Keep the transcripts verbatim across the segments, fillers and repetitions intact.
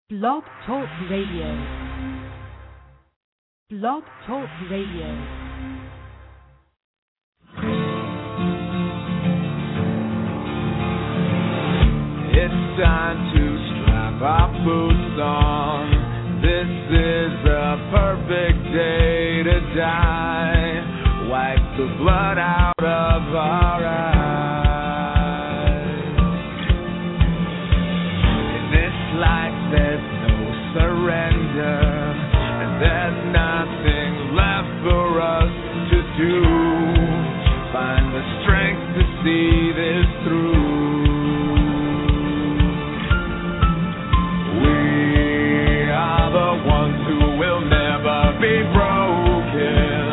Blog Talk Radio. Blog Talk Radio. It's time to strap our boots on. This is a perfect day to die. Wipe the blood out of our eyes. In this life there's no surrender, and there's nothing left for us to do. Find the strength to see this through. Be broken.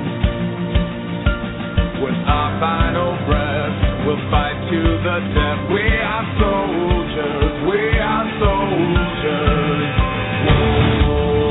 With our final breath, we'll fight to the death. We are soldiers, we are soldiers. Whoa,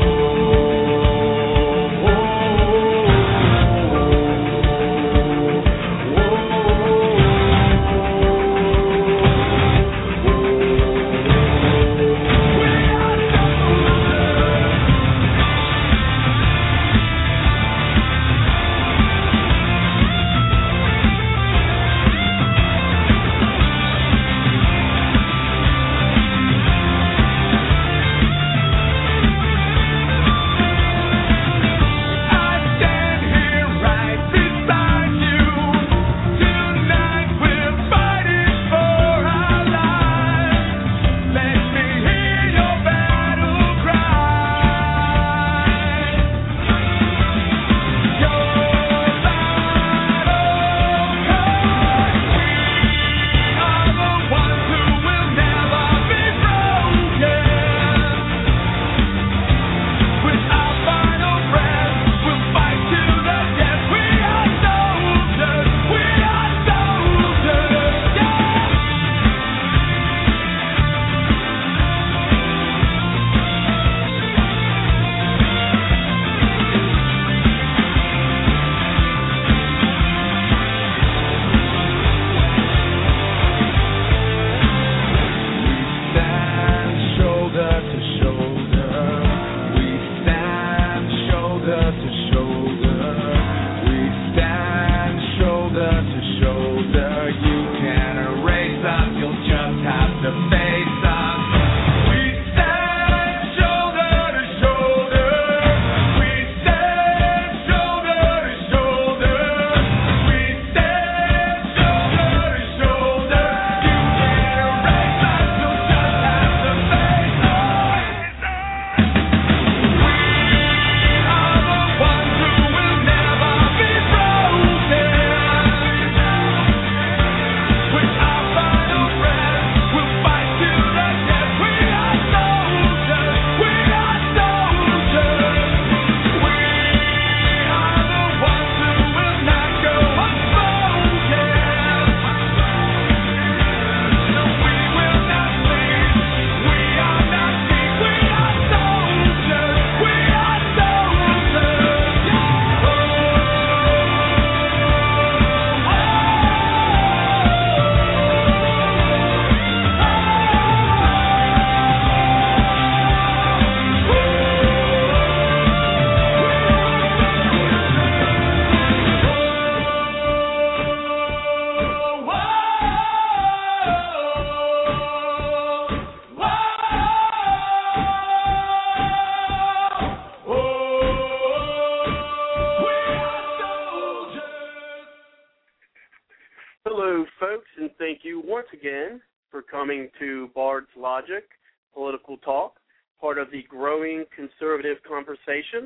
to Bard's Logic, Political Talk, part of the growing conservative conversation.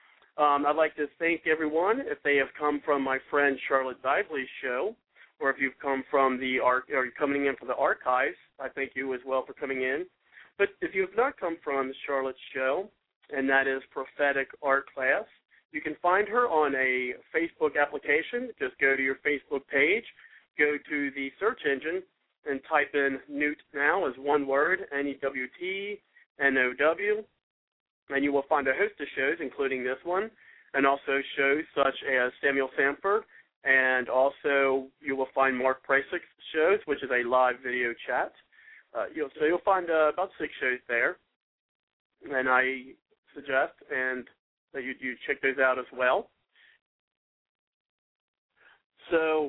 Um, I'd like to thank everyone if they have come from my friend Charlotte Dively's show, or if you've come from the arch- or you're coming in from the archives. I thank you as well for coming in. But if you have not come from Charlotte's show, and that is Prophetic Art Class, you can find her on a Facebook application. Just go to your Facebook page, go to the search engine, and type in Newt Now as one word, N E W T N O W, and you will find a host of shows, including this one, and also shows such as Samuel Sanford, and also you will find Mark Prasick's shows, which is a live video chat. Uh, you'll, so you'll find uh, about six shows there. and I suggest and that you, you check those out as well. So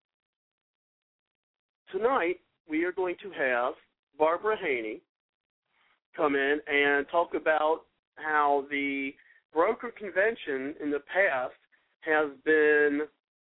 tonight we are going to have Barbara Haney come in and talk about how the broker convention in the past has been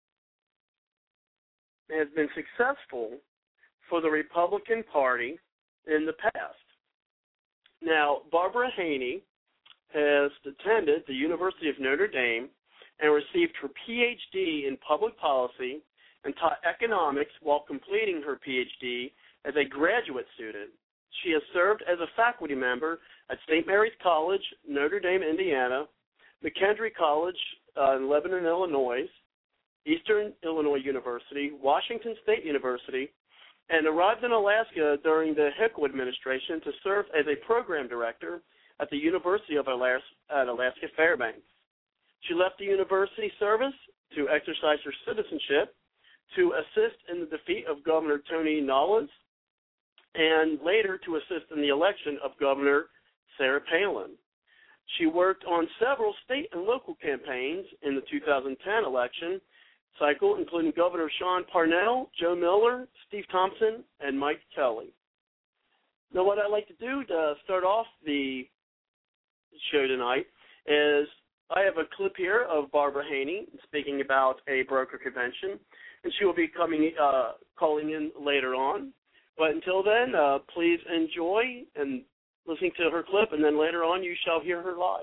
has been successful for the Republican Party in the past. Now, Barbara Haney has attended the University of Notre Dame and received her P H D in public policy and taught economics while completing her P H D as a graduate student. She has served as a faculty member at Saint Mary's College, Notre Dame, Indiana, McKendree College uh, in Lebanon, Illinois, Eastern Illinois University, Washington State University, and arrived in Alaska during the Hickel administration to serve as a program director at the University of Alaska, at Alaska Fairbanks. She left the university service to exercise her citizenship, to assist in the defeat of Governor Tony Nolens, and later to assist in the election of Governor Sarah Palin. She worked on several state and local campaigns in the two thousand ten election cycle, including Governor Sean Parnell, Joe Miller, Steve Thompson, and Mike Kelly. Now, what I'd like to do to start off the show tonight is I have a clip here of Barbara Haney speaking about a broker convention, and she will be coming, uh, calling in later on. But until then, uh, please enjoy and listening to her clip, and then later on you shall hear her live.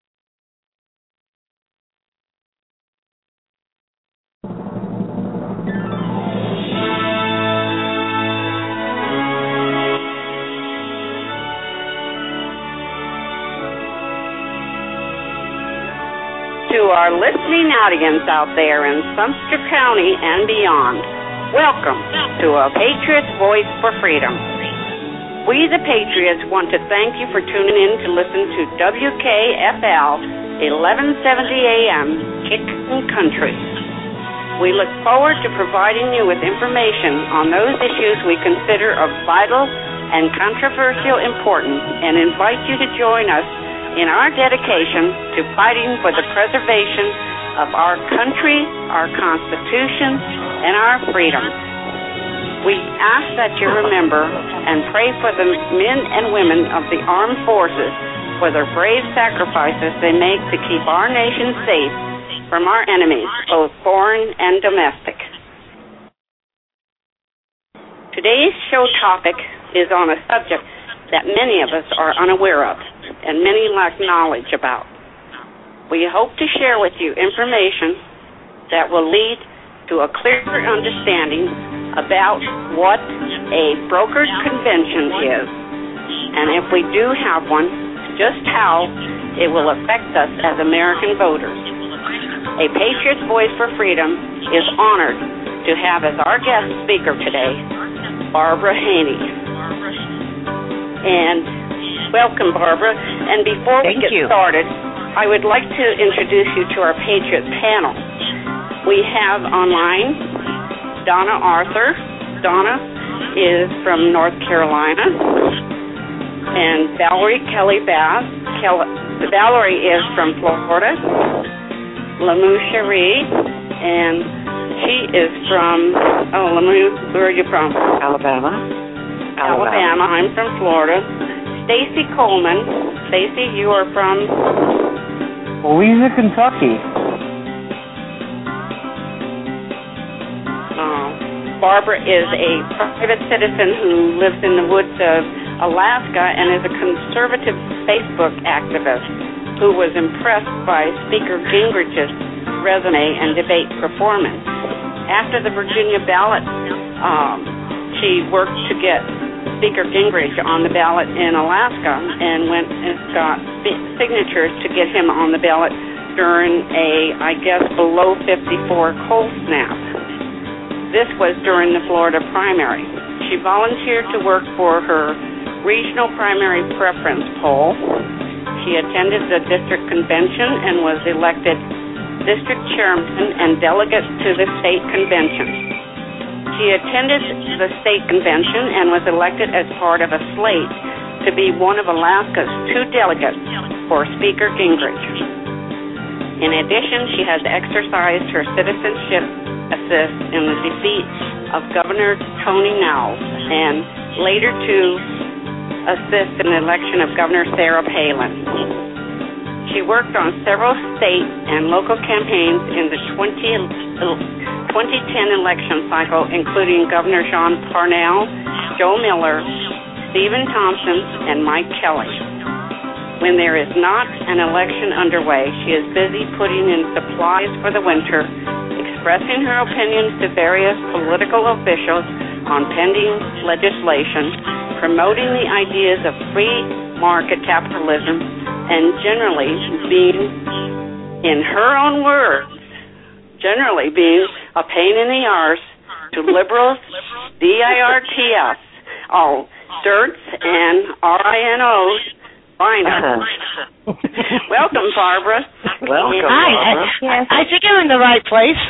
To our listening audience out there in Sumter County and beyond, welcome to A Patriot's Voice for Freedom. We, the Patriots, want to thank you for tuning in to listen to W K F L eleven seventy A M Kickin' Country. We look forward to providing you with information on those issues we consider of vital and controversial importance and invite you to join us in our dedication to fighting for the preservation of our country, our Constitution, and our freedom. We ask that you remember and pray for the men and women of the armed forces for their brave sacrifices they make to keep our nation safe from our enemies, both foreign and domestic. Today's show topic is on a subject that many of us are unaware of and many lack knowledge about. We hope to share with you information that will lead to a clearer understanding about what a brokered convention is, and if we do have one, just how it will affect us as American voters. A Patriot's Voice for Freedom is honored to have as our guest speaker today, Barbara Haney. And welcome, Barbara. And before Thank we get you. started, I would like to introduce you to our Patriot panel. We have online Donna Arthur. Donna is from North Carolina. And Valerie Kelly Bass. Kel- Valerie is from Florida. Lamu Cherie. And she is from, oh, Lamu, where are you from? Alabama. Alabama. Alabama. I'm from Florida. Stacy Coleman. Stacy, you are from? Louisa, Kentucky. Uh, Barbara is a private citizen who lives in the woods of Alaska and is a conservative Facebook activist who was impressed by Speaker Gingrich's resume and debate performance. After the Virginia ballot, um, she worked to get Speaker Gingrich on the ballot in Alaska and went and got signatures to get him on the ballot during a, I guess, below fifty-four cold snap. This was during the Florida primary. She volunteered to work for her regional primary preference poll. She attended the district convention and was elected district chairman and delegate to the state convention. She attended the state convention and was elected as part of a slate to be one of Alaska's two delegates for Speaker Gingrich. In addition, she has exercised her citizenship assist in the defeat of Governor Tony Knowles and later to assist in the election of Governor Sarah Palin. She worked on several state and local campaigns in the twenty ten election cycle, including Governor John Parnell, Joe Miller, Stephen Thompson, and Mike Kelly. When there is not an election underway, she is busy putting in supplies for the winter, expressing her opinions to various political officials on pending legislation, promoting the ideas of free market capitalism, and generally being, in her own words, generally being a pain in the arse to liberals, D I R T S, oh, dirts, and R I N Os, finest. Welcome, Barbara. Welcome, Hi. Barbara. I, yes. I think I'm in the right place.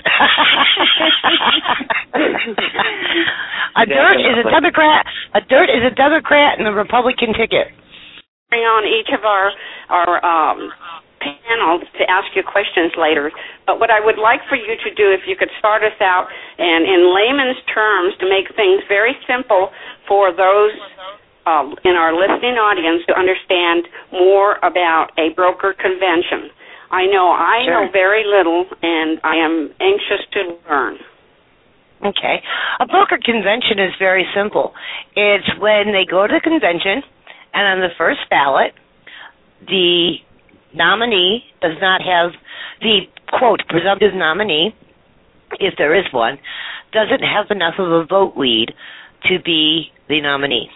a dirt is a Democrat. A dirt is a Democrat and a Republican ticket. Bring on each of our our um, panels to ask you questions later. But what I would like for you to do, if you could start us out and in layman's terms to make things very simple for those uh, in our listening audience to understand more about a broker convention. I know I Sure. know very little, and I am anxious to learn. Okay. A broker convention is very simple. It's when they go to the convention, and on the first ballot, the nominee does not have, the, quote, presumptive nominee, if there is one, doesn't have enough of a vote lead to be the nominee.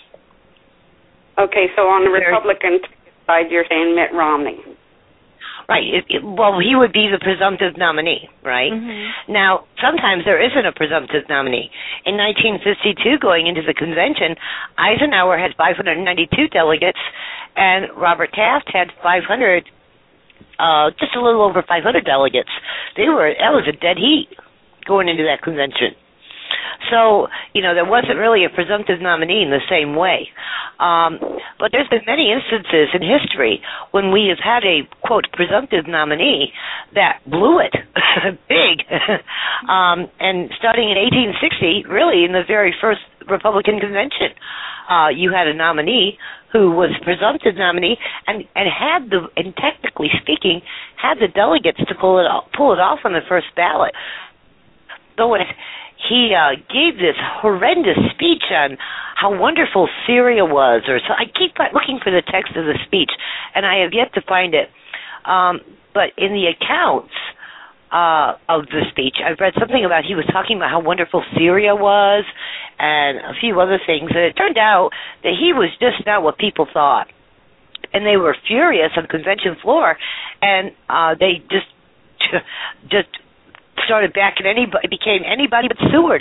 Okay, so on the Republican side, you're saying Mitt Romney. Right. It, it, well, he would be the presumptive nominee, right? Mm-hmm. Now, sometimes there isn't a presumptive nominee. In nineteen fifty-two, going into the convention, Eisenhower had five hundred ninety-two delegates, and Robert Taft had five hundred, uh, just a little over five hundred delegates. They were that was a dead heat going into that convention. So, you know, there wasn't really a presumptive nominee in the same way. Um, but there's been many instances in history when we have had a, quote, presumptive nominee that blew it big. um, and starting in eighteen sixty, really in the very first Republican convention, uh, you had a nominee who was presumptive nominee and, and had the, and technically speaking, had the delegates to pull it off, pull it off on the first ballot. So when he uh, gave this horrendous speech on how wonderful Syria was, or so. I keep looking for the text of the speech, and I have yet to find it. Um, but in the accounts uh, of the speech, I've read something about he was talking about how wonderful Syria was and a few other things, and it turned out that he was just not what people thought. And they were furious on the convention floor, and uh, they just just started backing anybody, became anybody but Seward.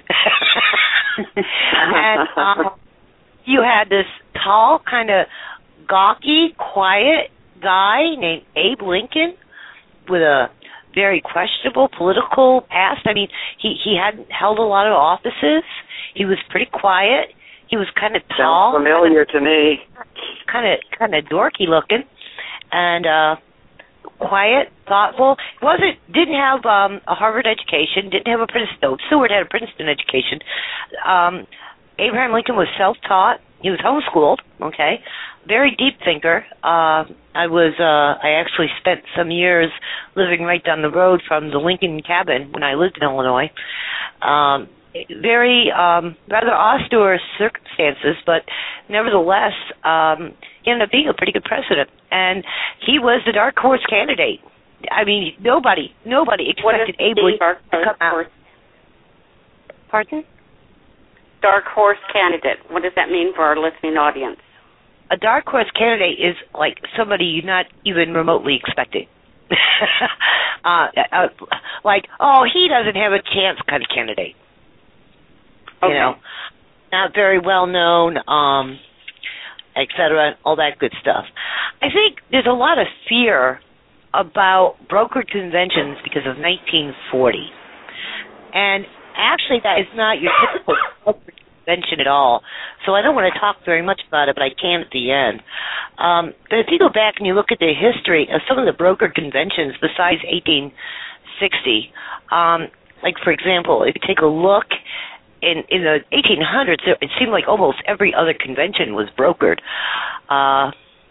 And um, you had this tall, kind of gawky, quiet guy named Abe Lincoln with a very questionable political past. I mean, he, he hadn't held a lot of offices. He was pretty quiet. He was kind of tall. Sounds familiar kinda, to me. Kind of, kind of dorky looking, and uh, quiet, thoughtful. Wasn't didn't have um, a Harvard education. Didn't have a Princeton. No, Seward had a Princeton education. Um, Abraham Lincoln was self-taught. He was homeschooled. Okay, very deep thinker. Uh, I was. Uh, I actually spent some years living right down the road from the Lincoln cabin when I lived in Illinois. Um, very um, rather austere circumstances, but nevertheless, um, he ended up being a pretty good president. And he was the dark horse candidate. I mean, nobody, nobody expected Abe Lincoln to come out. Pardon? Dark horse candidate. What does that mean for our listening audience? A dark horse candidate is like somebody you're not even remotely expecting. uh, uh, like, oh, he doesn't have a chance kind of candidate. Okay. You know, not very well known, um, et cetera, all that good stuff. I think there's a lot of fear about brokered conventions because of nineteen forty. And actually, that is not your typical brokered convention at all, so I don't want to talk very much about it, but I can at the end. Um, but if you go back and you look at the history of some of the brokered conventions besides eighteen sixty, um, like, for example, if you take a look in, in the eighteen hundreds, it seemed like almost every other convention was brokered. Uh,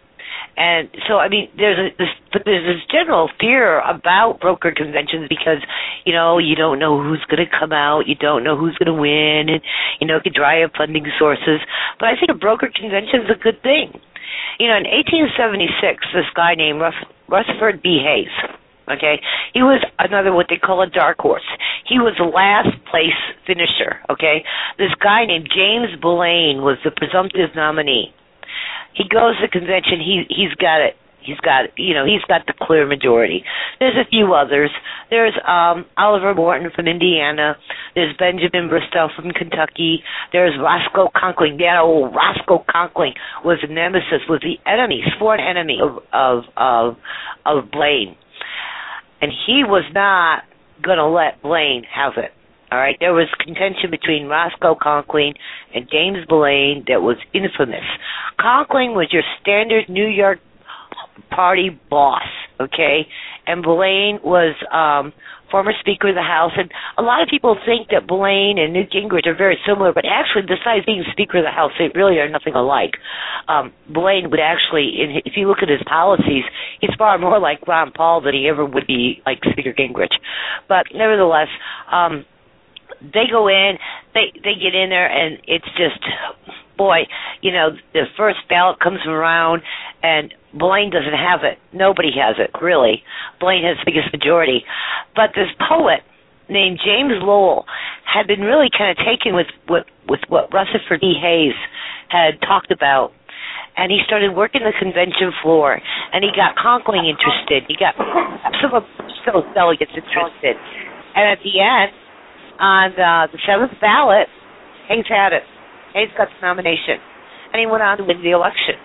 and so, I mean, there's a, this, but there's this general fear about brokered conventions because, you know, you don't know who's going to come out, you don't know who's going to win, and, you know, it could dry up funding sources. But I think a brokered convention is a good thing. You know, in eighteen seventy-six, this guy named Ruth- Rutherford B. Hayes, okay, he was another what they call a dark horse. He was the last place finisher, okay. This guy named James Blaine was the presumptive nominee. He goes to the convention. He he's got it. He's got you know he's got the clear majority. There's a few others. There's um, Oliver Morton from Indiana. There's Benjamin Bristow from Kentucky. There's Roscoe Conkling. That old Roscoe Conkling was a nemesis, was the enemy, sworn enemy of of of, of Blaine, and he was not going to let Blaine have it. All right, there was contention between Roscoe Conkling and James Blaine that was infamous. Conkling was your standard New York Party boss, okay, and Blaine was um, former Speaker of the House. And a lot of people think that Blaine and Newt Gingrich are very similar, but actually, besides being Speaker of the House, they really are nothing alike. Um, Blaine would actually, in, if you look at his policies, he's far more like Ron Paul than he ever would be like Speaker Gingrich. But nevertheless, um, they go in, they they get in there, and it's just, boy, you know, the first ballot comes around, and Blaine doesn't have it. Nobody has it, really. Blaine has the biggest majority. But this poet named James Lowell had been really kind of taken with, with, with what Rutherford B. Hayes had talked about. And he started working the convention floor, and he got Conkling interested. He got some of those delegates interested. And at the end, on uh, the seventh ballot, Hayes had it. Hayes got the nomination, and he went on to win the election.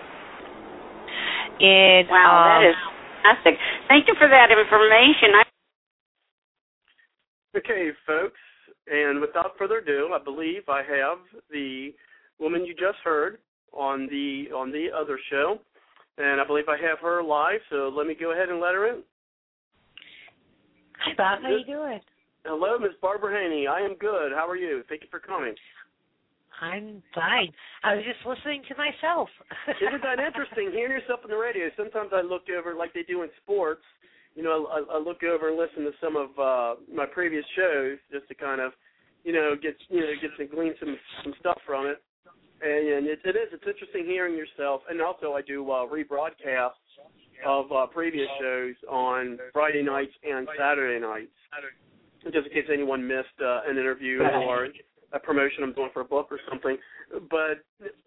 In, wow, um, that is fantastic. Thank you for that information. I- okay, folks, and without further ado, I believe I have the woman you just heard on the on the other show, and I believe I have her live, so let me go ahead and let her in. Hi, Bob. How you doing? Hello, Miss Barbara Haney. I am good. How are you? Thank you for coming. I'm fine. I was just listening to myself. Isn't that interesting, hearing yourself on the radio? Sometimes I look over, like they do in sports, you know, I, I look over and listen to some of uh, my previous shows just to kind of, you know, get you know get to glean some some stuff from it. And, and it, it is. It's interesting hearing yourself. And also I do uh, rebroadcasts of uh, previous shows on Friday nights and Saturday nights, just in case anyone missed uh, an interview or a promotion I'm doing for a book or something. But,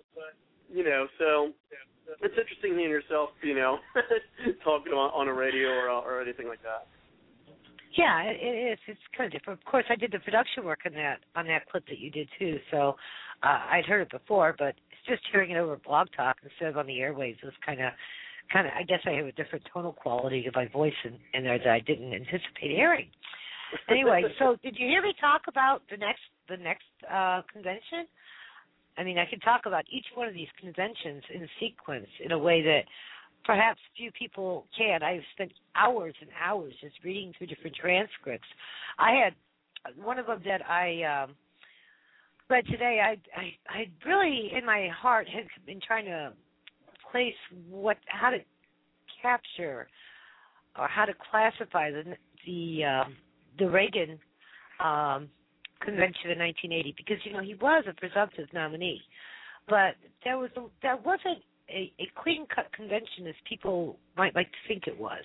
you know, so it's interesting hearing yourself, you know, talking on, on a radio or, or anything like that. Yeah, it, it is. It's kind of different. Of course, I did the production work on that on that clip that you did too. So uh, I'd heard it before, but it's just hearing it over Blog Talk instead of on the airwaves was kind of, kind of. I guess I have a different tonal quality to my voice in, in there that I didn't anticipate hearing. Anyway, so did you hear me talk about the next the next uh, convention? I mean, I could talk about each one of these conventions in sequence in a way that perhaps few people can. I've spent hours and hours just reading through different transcripts. I had one of them that I um, read today. I, I I really, in my heart, had been trying to place what how to capture or how to classify the the um, the Reagan um, convention in nineteen eighty, because you know he was a presumptive nominee, but there was a, there wasn't a, a clean-cut convention as people might like to think it was.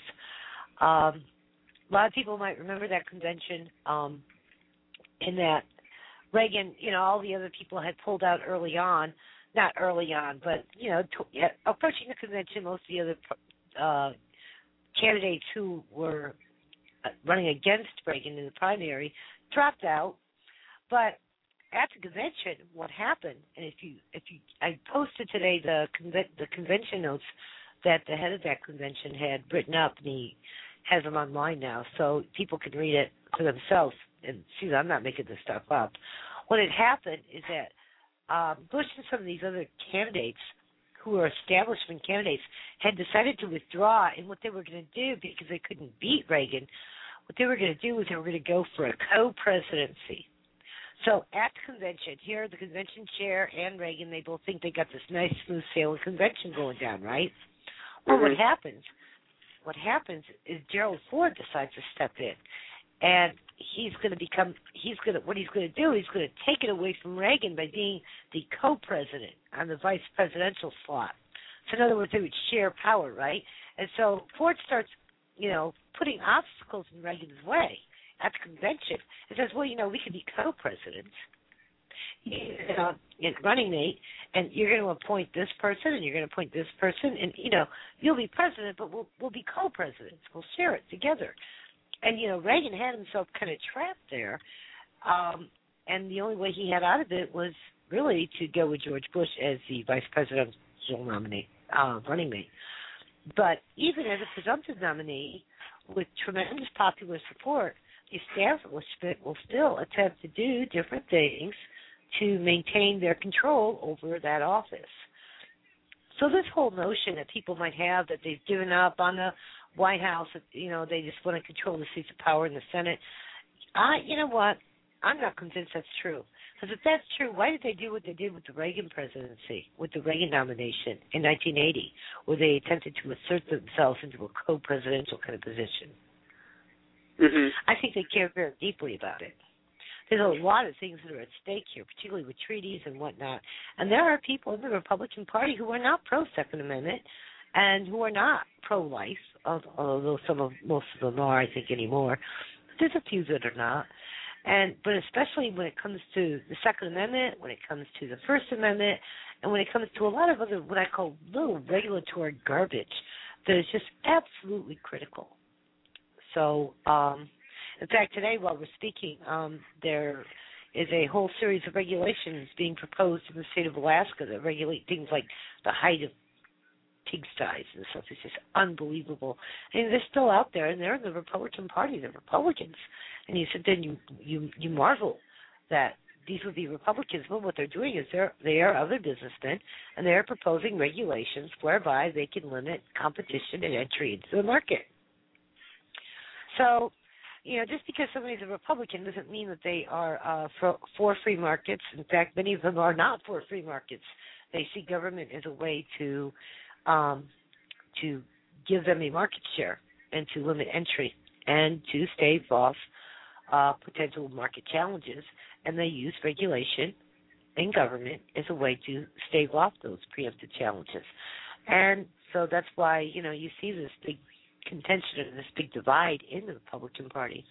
Um, a lot of people might remember that convention um, in that Reagan, you know, all the other people had pulled out early on, not early on, but, you know, to, yeah, approaching the convention, most of the other uh, candidates who were running against Reagan in the primary dropped out. But at the convention, what happened, and if you, if you, I posted today the conven- the convention notes that the head of that convention had written up, and he has them online now, so people can read it for themselves and see that I'm not making this stuff up. What had happened is that uh, Bush and some of these other candidates who are establishment candidates had decided to withdraw, and what they were going to do, because they couldn't beat Reagan, what they were going to do was they were going to go for a co-presidency. So at the convention, here the convention chair and Reagan, they both think they got this nice smooth sailing convention going down, right? Well, mm-hmm. what happens, what happens is Gerald Ford decides to step in, and he's going to become, he's going to, what he's going to do, he's going to take it away from Reagan by being the co-president on the vice presidential slot. So in other words, they would share power, right? And so Ford starts, you know, putting obstacles in Reagan's way at the convention. It says, well, you know, we could be co-presidents, you know, running mate, and you're going to appoint this person, and you're going to appoint this person, and, you know, you'll be president, but we'll we'll be co-presidents. We'll share it together. And, you know, Reagan had himself kind of trapped there, um, and the only way he had out of it was really to go with George Bush as the vice presidential nominee, uh, running mate. But even as a presumptive nominee, with tremendous popular support, the establishment will still attempt to do different things to maintain their control over that office. So this whole notion that people might have that they've given up on the White House, that, you know, they just want to control the seats of power in the Senate, I, you know what, I'm not convinced that's true. Because if that's true, why did they do what they did with the Reagan presidency, with the Reagan nomination in nineteen eighty, where they attempted to assert themselves into a co-presidential kind of position? Mm-hmm. I think they care very deeply about it. There's a lot of things that are at stake here, particularly with treaties and whatnot. And there are people in the Republican Party who are not pro-Second Amendment and who are not pro-life, although some of most of them are, I think, anymore. There's a few that are not. And but especially when it comes to the Second Amendment, when it comes to the First Amendment, and when it comes to a lot of other what I call little regulatory garbage that is just absolutely critical. So, um, in fact, today while we're speaking, um, there is a whole series of regulations being proposed in the state of Alaska that regulate things like the height of pigsties and stuff. It's just unbelievable. And they're still out there, and they're in the Republican Party. They're Republicans. And you said then you, you, you marvel that these would be Republicans. Well, what they're doing is they're, they are other businessmen, and they're proposing regulations whereby they can limit competition and entry into the market. So, you know, just because somebody's a Republican doesn't mean that they are uh, for, for free markets. In fact, many of them are not for free markets. They see government as a way to um, to give them a market share and to limit entry and to stave off uh, potential market challenges. And they use regulation in government as a way to stave off those preemptive challenges. And so that's why, you know, you see this big contention and this big divide in the Republican Party.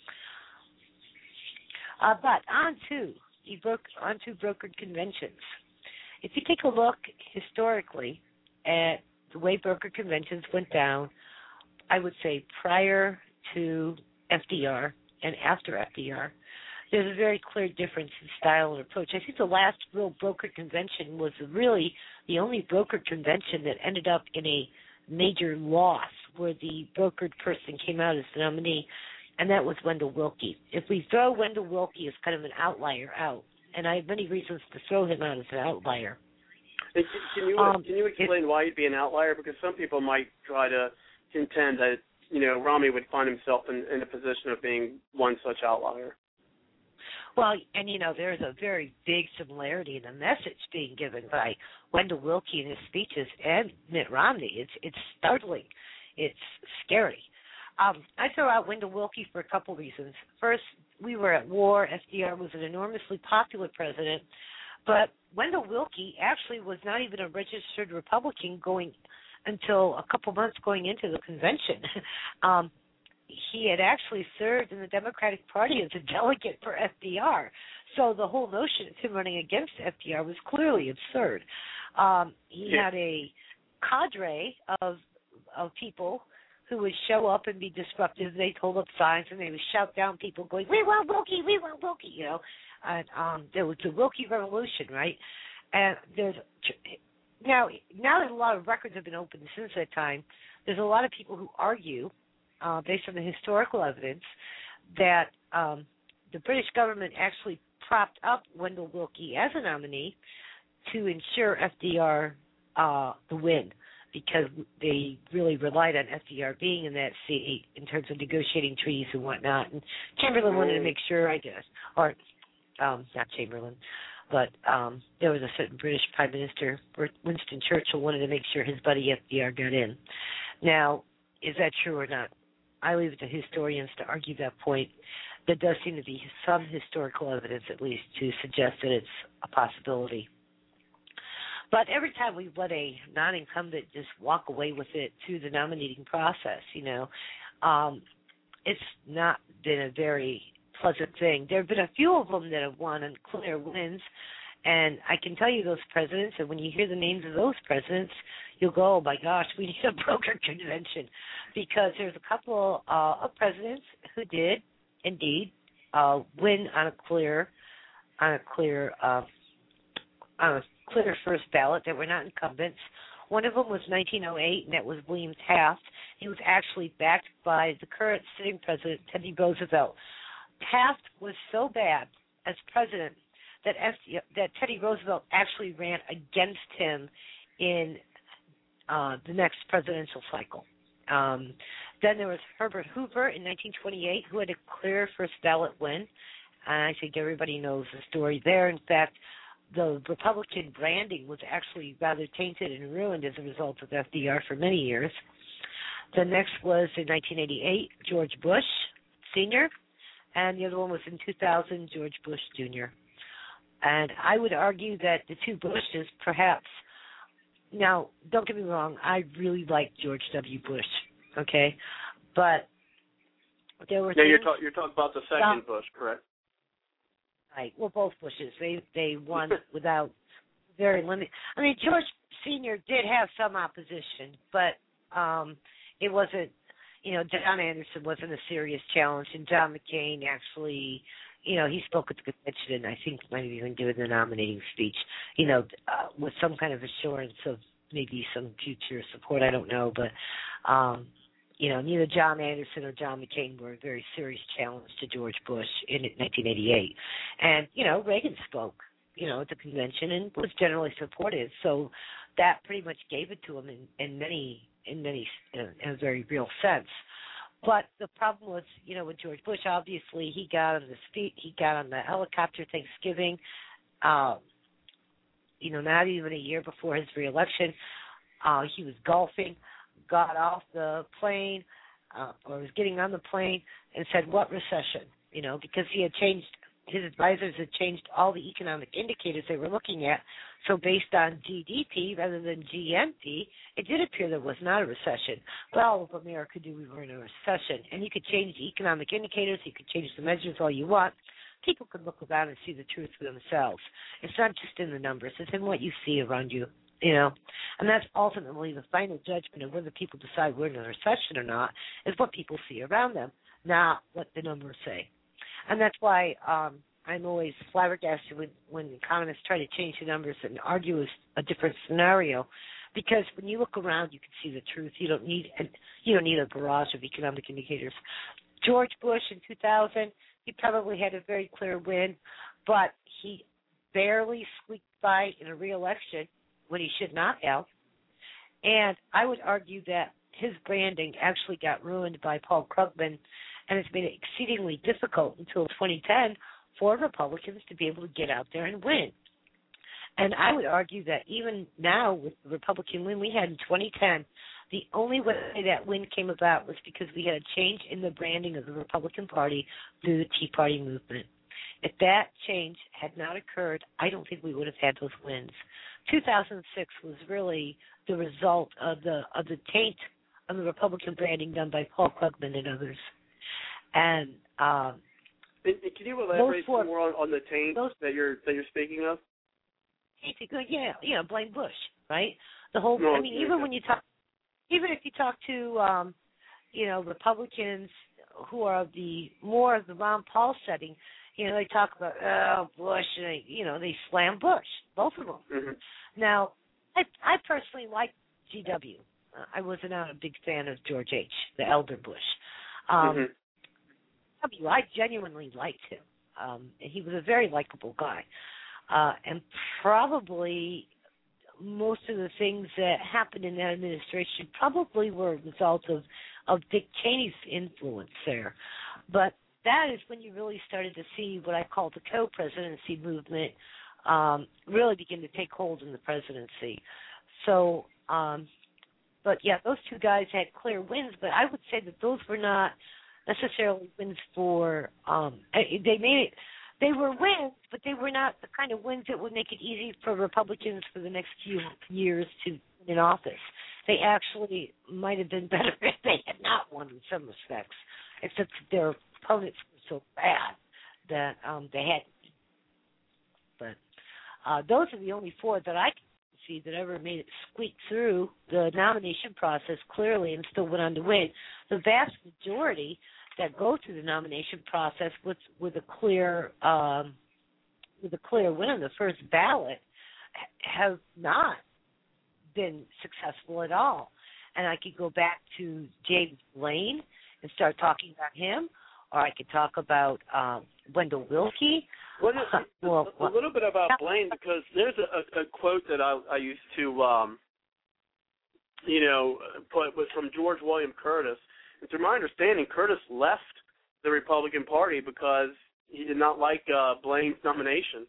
Uh, but on to the broke, on to brokered conventions. If you take a look historically at the way brokered conventions went down, I would say prior to F D R and after F D R, there's a very clear difference in style and approach. I think the last real brokered convention was really the only brokered convention that ended up in a major loss, where the brokered person came out as the nominee, and that was Wendell Willkie. If we throw Wendell Willkie as kind of an outlier out, and I have many reasons to throw him out as an outlier. Can, can you um, can you explain it, why he'd be an outlier? Because some people might try to contend that, you know, Romney would find himself in, in a position of being one such outlier. Well, and, you know, there's a very big similarity in the message being given by Wendell Willkie in his speeches and Mitt Romney. It's it's startling. It's scary. Um, I throw out Wendell Willkie for a couple reasons. First, we were at war. F D R was an enormously popular president. But Wendell Willkie actually was not even a registered Republican going until a couple months going into the convention. um, he had actually served in the Democratic Party as a delegate for F D R. So the whole notion of him running against F D R was clearly absurd. Um, he yeah. had a cadre of of people who would show up and be disruptive. They'd hold up signs and they would shout down people going, "We want Willkie, we want Willkie," you know. And um, there was the Willkie Revolution, right? And there's now now that a lot of records have been opened since that time, there's a lot of people who argue, uh, based on the historical evidence, that um, the British government actually propped up Wendell Willkie as a nominee to ensure F D R uh, the win, because they really relied on F D R being in that seat in terms of negotiating treaties and whatnot. And Chamberlain wanted to make sure, I guess, or um, not Chamberlain, but um, there was a certain British Prime Minister, Winston Churchill, wanted to make sure his buddy F D R got in. Now, is that true or not? I leave it to historians to argue that point. There does seem to be some historical evidence, at least, to suggest that it's a possibility. But every time we let a non-incumbent just walk away with it through the nominating process, you know, um, it's not been a very pleasant thing. There have been a few of them that have won and clear wins, and I can tell you those presidents, and when you hear the names of those presidents, you'll go, oh, my gosh, we need a broker convention, because there's a couple uh, of presidents who did, indeed, uh, win on a clear, on a clear, uh, on a clear first ballot that were not incumbents. One of them was nineteen oh eight, and that was William Taft. He was actually backed by the current sitting president, Teddy Roosevelt. Taft was so bad as president that F- that Teddy Roosevelt actually ran against him in uh, the next presidential cycle. Um, then there was Herbert Hoover in nineteen twenty-eight, who had a clear first ballot win. And I think everybody knows the story there. In fact, the Republican branding was actually rather tainted and ruined as a result of F D R for many years. The next was in nineteen eighty-eight, George Bush Senior, and the other one was in two thousand, George Bush Junior And I would argue that the two Bushes perhaps, now, don't get me wrong, I really like George W. Bush, okay? But there were Yeah, you're, things, ta- you're talking about the second Bush, correct? Right. Well, both Bushes. They they won without very limited. I mean, George Senior did have some opposition, but um, it wasn't. You know, John Anderson wasn't a serious challenge, and John McCain actually, you know, he spoke at the convention, and I think might have even given the nominating speech. You know, uh, with some kind of assurance of maybe some future support. I don't know, but. Um, You know, neither John Anderson or John McCain were a very serious challenge to George Bush in nineteen eighty-eight. And, you know, Reagan spoke, you know, at the convention and was generally supportive. So that pretty much gave it to him in, in many, in many, in a very real sense. But the problem was, you know, with George Bush, obviously he got on the speed, he got on the helicopter Thanksgiving, uh, you know, not even a year before his reelection. Uh, he was golfing. Got off the plane uh, or was getting on the plane and said, what recession? You know, because he had changed, his advisors had changed all the economic indicators they were looking at. So based on G D P rather than G N P, it did appear there was not a recession. Well, if America knew we were in a recession, and you could change the economic indicators, you could change the measures all you want, people could look around and see the truth for themselves. It's not just in the numbers, it's in what you see around you. You know, and that's ultimately the final judgment of whether people decide we're in a recession or not is what people see around them, not what the numbers say. And that's why um, I'm always flabbergasted when, when economists try to change the numbers and argue a different scenario, because when you look around, you can see the truth. You don't need and you don't need a barrage of economic indicators. George Bush in two thousand, he probably had a very clear win, but he barely squeaked by in a re-election when he should not have. And I would argue that his branding actually got ruined by Paul Krugman, and it's made it exceedingly difficult until twenty ten for Republicans to be able to get out there and win. And I would argue that even now with the Republican win we had in twenty ten, the only way that win came about was because we had a change in the branding of the Republican Party through the Tea Party movement. If that change had not occurred, I don't think we would have had those wins. two thousand six was really the result of the of the taint of the Republican branding done by Paul Krugman and others. And um, can you elaborate four, more on, on the taint those, that you're that you're speaking of? Yeah, yeah, blame Bush, right? The whole. No, I mean, even okay. when you talk, even if you talk to, um, you know, Republicans who are of the more of the Ron Paul setting. You know, they talk about, oh, Bush, and they, you know, they slam Bush, both of them. Mm-hmm. Now, I, I personally like G W. Uh, I was not a big fan of George H., the elder Bush. Um, mm-hmm. W, I genuinely liked him, um, and he was a very likable guy. Uh, and probably most of the things that happened in that administration probably were a result of, of Dick Cheney's influence there. But that is when you really started to see what I call the co-presidency movement um, really begin to take hold in the presidency. So, um, but yeah, those two guys had clear wins, but I would say that those were not necessarily wins for, um, they made it, they were wins, but they were not the kind of wins that would make it easy for Republicans for the next few years to be in office. They actually might have been better if they had not won in some respects, except that their opponents were so bad that um, they had. But uh, those are the only four that I can see that ever made it squeak through the nomination process clearly and still went on to win. The vast majority that go through the nomination process with with a clear um, with a clear win on the first ballot have not been successful at all. And I could go back to James Blaine and start talking about him, or I could talk about um, Wendell Willkie. What is, well, a, a little bit about Blaine, because there's a, a quote that I, I used to, um, you know, put was from George William Curtis. And to my understanding, Curtis left the Republican Party because he did not like uh, Blaine's nomination.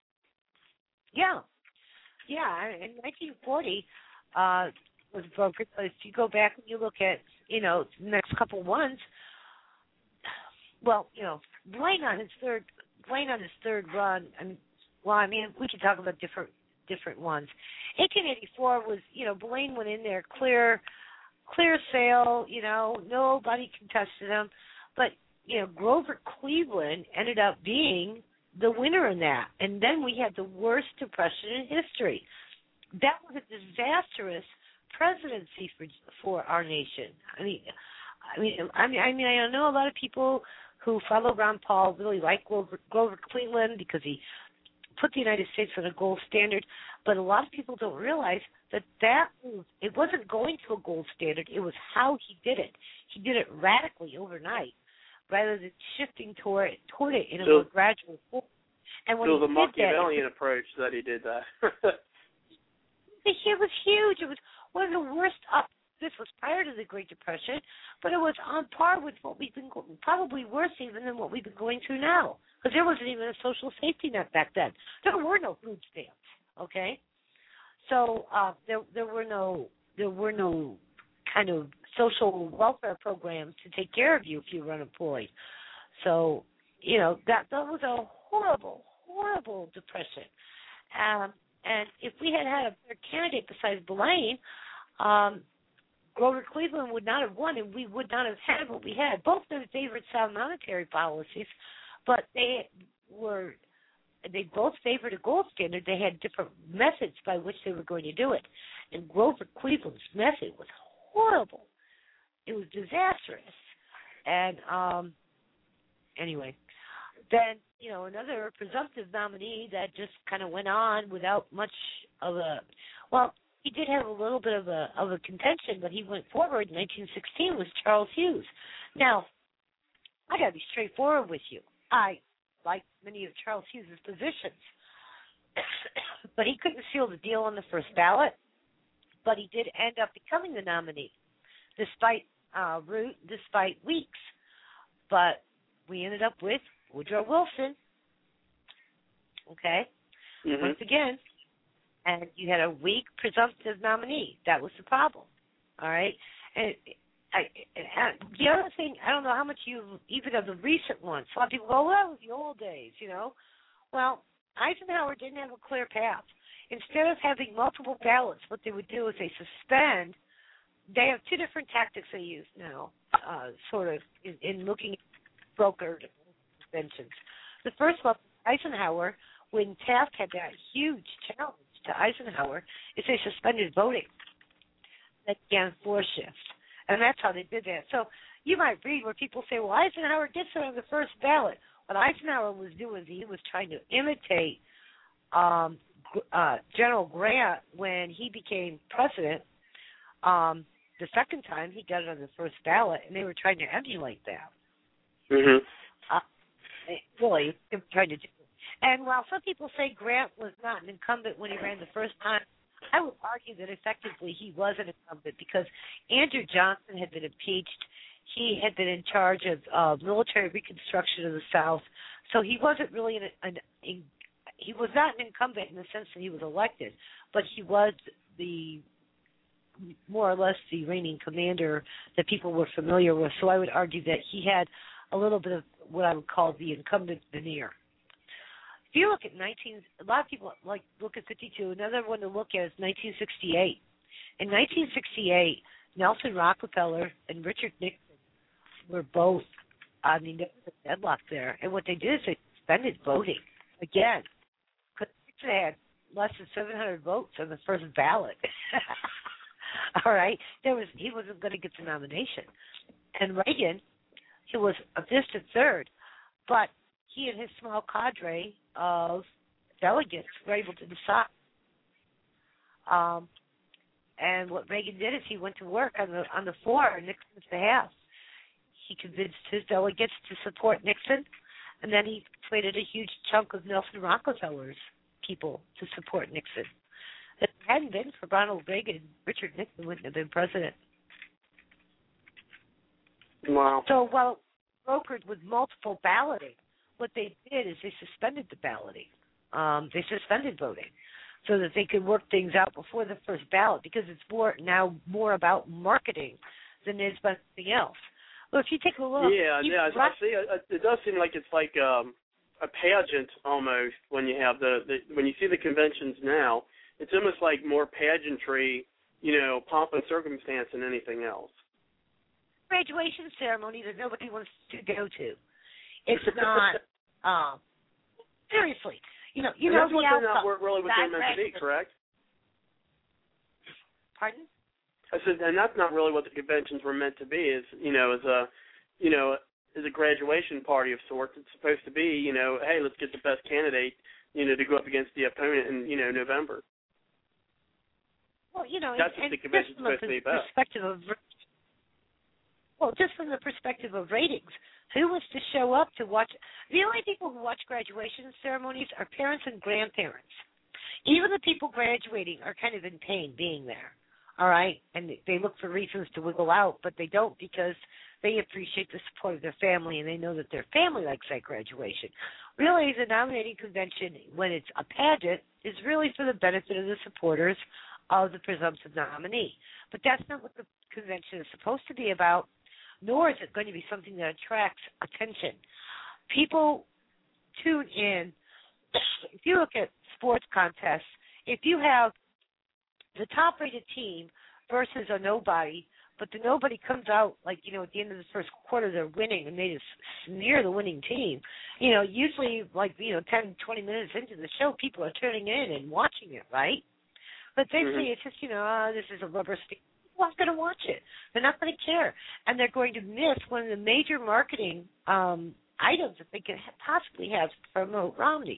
Yeah. Yeah, in nineteen forty uh, was brokered. If you go back and you look at, you know, the next couple ones, well, you know, Blaine on his third, Blaine on his third run. I mean, well, I mean, we could talk about different different ones. eighteen eighty-four was, you know, Blaine went in there clear, clear sail. You know, nobody contested him, but you know, Grover Cleveland ended up being the winner in that. And then we had the worst depression in history. That was a disastrous presidency for for our nation. I mean, I mean, I mean, I mean, I know a lot of people who follow Ron Paul really like Grover, Grover Cleveland because he put the United States on a gold standard. But a lot of people don't realize that that move, it wasn't going to a gold standard. It was how he did it. He did it radically overnight, rather than shifting toward toward it in a so, more gradual form. And when it was he a Machiavellian that, approach that he did that. It was huge. It was one of the worst up. This was prior to the Great Depression, but it was on par with what we've been going, probably worse even than what we've been going through now, because there wasn't even a social safety net back then. There were no food stamps. Okay, so uh, there there were no there were no kind of social welfare programs to take care of you if you were unemployed. So you know that that was a horrible, horrible depression. Um, And if we had had a better candidate besides Blaine, um, Grover Cleveland would not have won, and we would not have had what we had. Both of them favored sound monetary policies, but they were they both favored a gold standard. They had different methods by which they were going to do it. And Grover Cleveland's method was horrible. It was disastrous. And um, anyway, then, you know, another presumptive nominee that just kind of went on without much of a, well, he did have a little bit of a of a contention, but he went forward in nineteen sixteen was Charles Hughes. Now, I got to be straightforward with you. I like many of Charles Hughes' positions, but he couldn't seal the deal on the first ballot, but he did end up becoming the nominee, despite uh, Root, despite Weeks. But we ended up with Woodrow Wilson, okay, mm-hmm. once again, and you had a weak presumptive nominee. That was the problem, all right? And I, and the other thing, I don't know how much you, even of the recent ones, a lot of people go, well, that was the old days, you know. Well, Eisenhower didn't have a clear path. Instead of having multiple ballots, what they would do is they suspend. They have two different tactics they use now, uh, sort of, in, in looking at brokered conventions. The first one, Eisenhower, when Taft had that huge challenge to Eisenhower, is they suspended voting. That began floor shift. And that's how they did that. So you might read where people say, well, Eisenhower gets it on the first ballot. What Eisenhower was doing is he was trying to imitate um, uh, General Grant when he became president. Um, the second time, he got it on the first ballot, and they were trying to emulate that. Mm-hmm. Uh, really tried to do. And while some people say Grant was not an incumbent when he ran the first time, I would argue that effectively he was an incumbent because Andrew Johnson had been impeached. He had been in charge of uh, military reconstruction of the South, so he wasn't really an, an, an he was not an incumbent in the sense that he was elected, but he was the more or less the reigning commander that people were familiar with. So I would argue that he had a little bit of what I would call the incumbent veneer. If you look at nineteen, a lot of people like look at fifty-two. Another one to look at is nineteen sixty-eight. In nineteen sixty-eight, Nelson Rockefeller and Richard Nixon were both, I mean, there was a deadlock there. And what they did is they suspended voting again. Because Nixon had less than seven hundred votes on the first ballot. All right, there was he wasn't going to get the nomination, and Reagan, he was a distant third, but he and his small cadre of delegates were able to decide. Um, and what Reagan did is he went to work on the on the floor on Nixon's behalf. He convinced his delegates to support Nixon, and then he persuaded a huge chunk of Nelson Rockefeller's people to support Nixon. If it hadn't been for Ronald Reagan, Richard Nixon wouldn't have been president. Wow. So while brokered with multiple balloting, what they did is they suspended the balloting. Um, they suspended voting so that they could work things out before the first ballot because it's more now more about marketing than it is about anything else. Well, if you take a look. Yeah, yeah, I see. It does seem like it's like um, a pageant almost when you have the, the when you see the conventions now. It's almost like more pageantry, you know, pomp and circumstance than anything else. Graduation ceremony that nobody wants to go to. It's not. um, seriously, you know, you and know that's the what outcome. they're not really what they're meant to be, correct? Pardon? I said, and that's not really what the conventions were meant to be. Is you know, as a, you know, as a graduation party of sorts. It's supposed to be, you know, hey, let's get the best candidate, you know, to go up against the opponent in, you know, November. Well, you know, that's and, what the and convention's supposed to be about. Perspective of, well, just from the perspective of ratings, who wants to show up to watch? The only people who watch graduation ceremonies are parents and grandparents. Even the people graduating are kind of in pain being there, all right? And they look for reasons to wiggle out, but they don't because they appreciate the support of their family and they know that their family likes that graduation. Really, the nominating convention, when it's a pageant, is really for the benefit of the supporters of the presumptive nominee. But that's not what the convention is supposed to be about, nor is it going to be something that attracts attention. People tune in. If you look at sports contests, if you have the top-rated team versus a nobody, but the nobody comes out, like, you know, at the end of the first quarter, they're winning, and they just smear the winning team. You know, usually, like, you know, ten, twenty minutes into the show, people are tuning in and watching it, right? But they mm-hmm. say it's just, you know, oh, this is a rubber stamp. People aren't going to watch it. They're not going to care. And they're going to miss one of the major marketing um, items that they could possibly have to promote Romney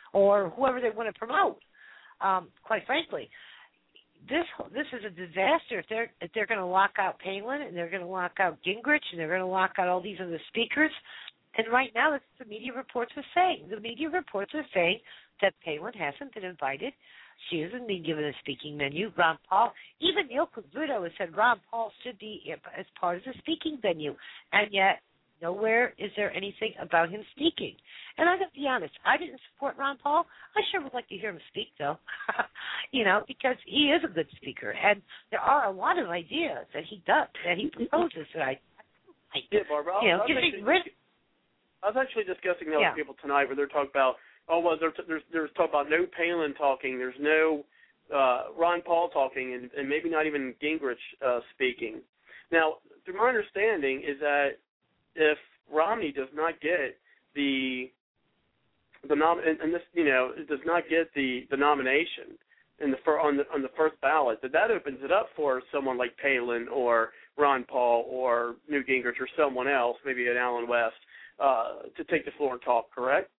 or whoever they want to promote, um, quite frankly. This this is a disaster if they're if they're going to lock out Palin and they're going to lock out Gingrich and they're going to lock out all these other speakers. And right now, that's what the media reports are saying. The media reports are saying that Palin hasn't been invited. She hasn't been given a speaking menu. Ron Paul, even Neil Cavuto has said Ron Paul should be as part of the speaking venue. And yet, nowhere is there anything about him speaking. And I got to be honest, I didn't support Ron Paul. I sure would like to hear him speak, though, you know, because he is a good speaker. And there are a lot of ideas that he does, that he proposes that I like. Yeah, Barbara, I, you know, I, was actually, I was actually discussing that yeah. with people tonight where they're talking about, oh, well, there's, there's, there's talk about no Palin talking, there's no uh, Ron Paul talking, and, and maybe not even Gingrich uh, speaking. Now, through my understanding is that if Romney does not get the the nom and, and this you know does not get the, the nomination in the fir- on the on the first ballot, that that opens it up for someone like Palin or Ron Paul or Newt Gingrich or someone else, maybe an Alan West, uh, to take the floor and talk. Correct?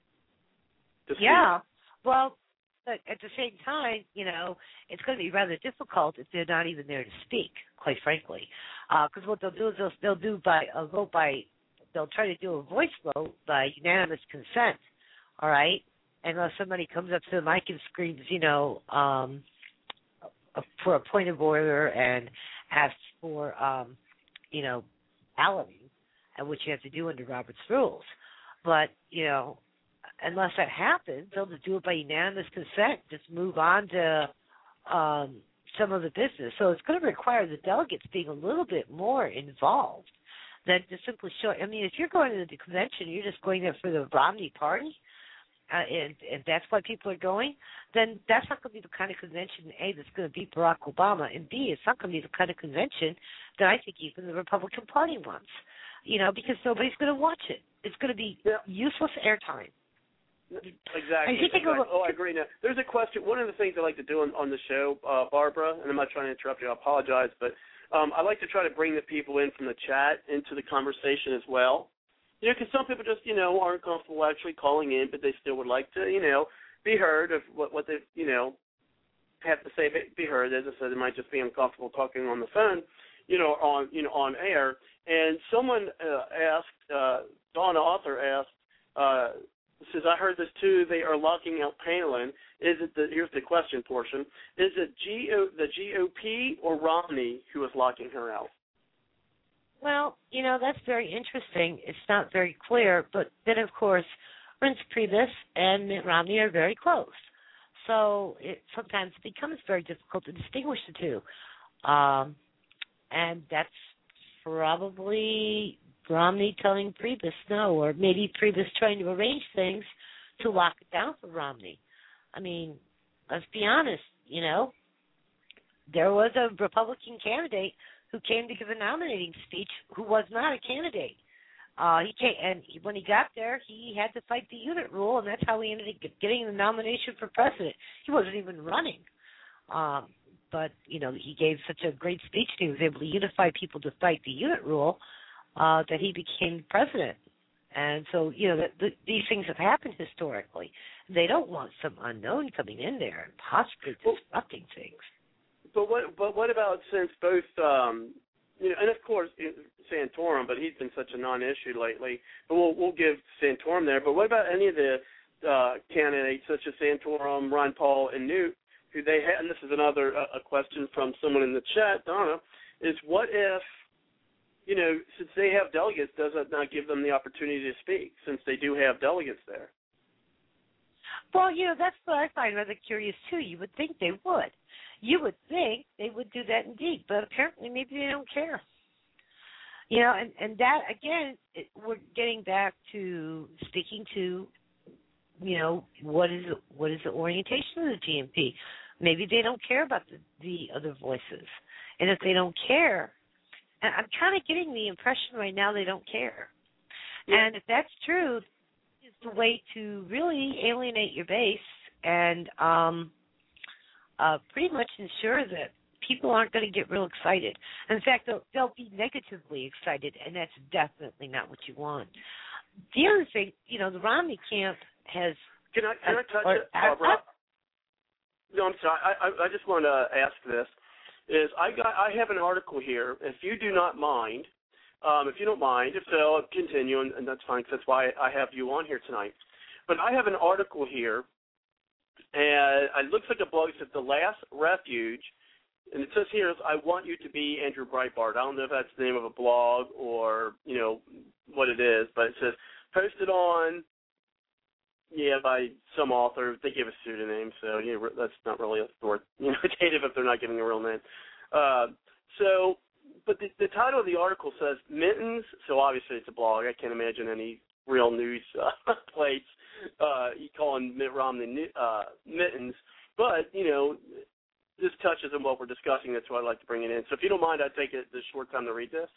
To yeah. Speak. Well, but at the same time, you know, it's going to be rather difficult if they're not even there to speak, quite frankly. Because uh, what they'll do is they'll, they'll do by a vote by they'll try to do a voice vote by unanimous consent, all right? Unless somebody comes up to the mic and screams, you know, um, for a point of order and asks for, um, you know, balloting, and which you have to do under Robert's rules. But, you know, unless that happens, they'll just do it by unanimous consent, just move on to um, some of the business. So it's going to require the delegates being a little bit more involved than just simply show. I mean, if you're going to the convention, you're just going there for the Romney party, uh, and, and that's why people are going, then that's not going to be the kind of convention, A, that's going to beat Barack Obama, and B, it's not going to be the kind of convention that I think even the Republican Party wants, you know, because nobody's going to watch it. It's going to be yeah. useless airtime. Exactly. exactly. Oh, I agree. Now, there's a question. One of the things I like to do on, on the show, uh, Barbara, and I'm not trying to interrupt you, I apologize, but um, I like to try to bring the people in from the chat into the conversation as well. You know, because some people just, you know, aren't comfortable actually calling in, but they still would like to, you know, be heard of what, what they, you know, have to say, be heard. As I said, they might just be uncomfortable talking on the phone, you know, on, you know, on air. And someone uh, asked, uh, Donna Author asked, uh, says, I heard this too, they are locking out Palin. Is it the, here's the question portion, is it G O, the G O P or Romney who is locking her out? Well, you know, that's very interesting. It's not very clear, but then, of course, Reince Priebus and Mitt Romney are very close. So it sometimes becomes very difficult to distinguish the two. Um, and that's probably Romney telling Priebus no, or maybe Priebus trying to arrange things to lock it down for Romney. I mean, let's be honest, you know, there was a Republican candidate who came to give a nominating speech who was not a candidate. Uh, he came, and he, when he got there, he had to fight the unit rule, and that's how he ended up getting the nomination for president. He wasn't even running. Um, but, you know, he gave such a great speech, and he was able to unify people to fight the unit rule, uh, that he became president. And so, you know, the, the, these things have happened historically. They don't want some unknown coming in there and possibly disrupting things. But what but what about since both, um, you know, and of course Santorum, but he's been such a non-issue lately. But we'll we'll give Santorum there. But what about any of the uh, candidates such as Santorum, Ron Paul, and Newt, who they had? And this is another uh, a question from someone in the chat, Donna, is what if, you know, since they have delegates, does that not give them the opportunity to speak since they do have delegates there? Well, you know, that's what I find rather curious, too. You would think they would. You would think they would do that indeed, but apparently maybe they don't care. You know, and, and that, again, it, we're getting back to speaking to, you know, what is what is the orientation of the G M P? Maybe they don't care about the, the other voices. And if they don't care, and I'm kind of getting the impression right now they don't care. Yeah. And if that's true, it's the way to really alienate your base and um, uh, pretty much ensure that people aren't going to get real excited. In fact, they'll, they'll be negatively excited, and that's definitely not what you want. The other thing, you know, the Romney camp has... Can I, can uh, I touch or, it, Barbara? Uh, no, I'm sorry. I, I, I just want to ask this. Is I got I have an article here. If you do not mind, um, if you don't mind, if so, I'll continue, and, and that's fine, because that's why I have you on here tonight. But I have an article here, and it looks like a blog. It says, The Last Refuge, and it says here, I want you to be Andrew Breitbart. I don't know if that's the name of a blog or, you know, what it is, but it says, posted on, yeah, by some author. They give a pseudonym, so yeah, that's not really authoritative if they're not giving a real name. Uh, so, but the, the title of the article says, Mittens, so obviously it's a blog. I can't imagine any real news uh, plates uh, calling Mitt Romney uh, Mittens, but, you know, this touches on what we're discussing. That's why I'd like to bring it in. So if you don't mind, I'd take it this short time to read this.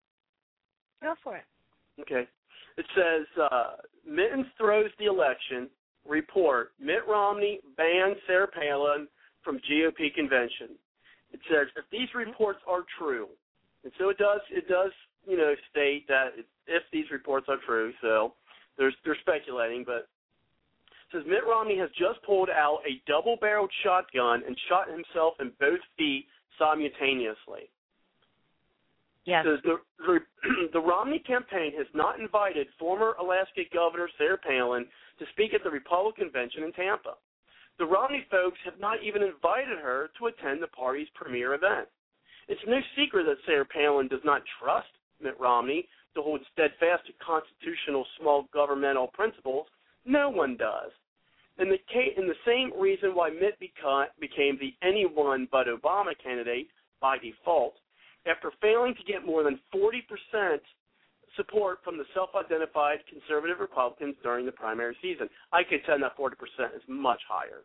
Go for it. Okay. It says, uh, Mittens throws the election. Report, Mitt Romney bans Sarah Palin from G O P convention. It says, if these reports are true, and so it does, it does, you know, state that if these reports are true, so they're, they're speculating, but it says Mitt Romney has just pulled out a double-barreled shotgun and shot himself in both feet simultaneously. Yes. Says the, the, the Romney campaign has not invited former Alaska Governor Sarah Palin to speak at the Republican convention in Tampa. The Romney folks have not even invited her to attend the party's premier event. It's no secret that Sarah Palin does not trust Mitt Romney to hold steadfast to constitutional small governmental principles. No one does. And the, and the same reason why Mitt beca- became the anyone but Obama candidate by default, after failing to get more than forty percent support from the self-identified conservative Republicans during the primary season. I could tell that forty percent is much higher.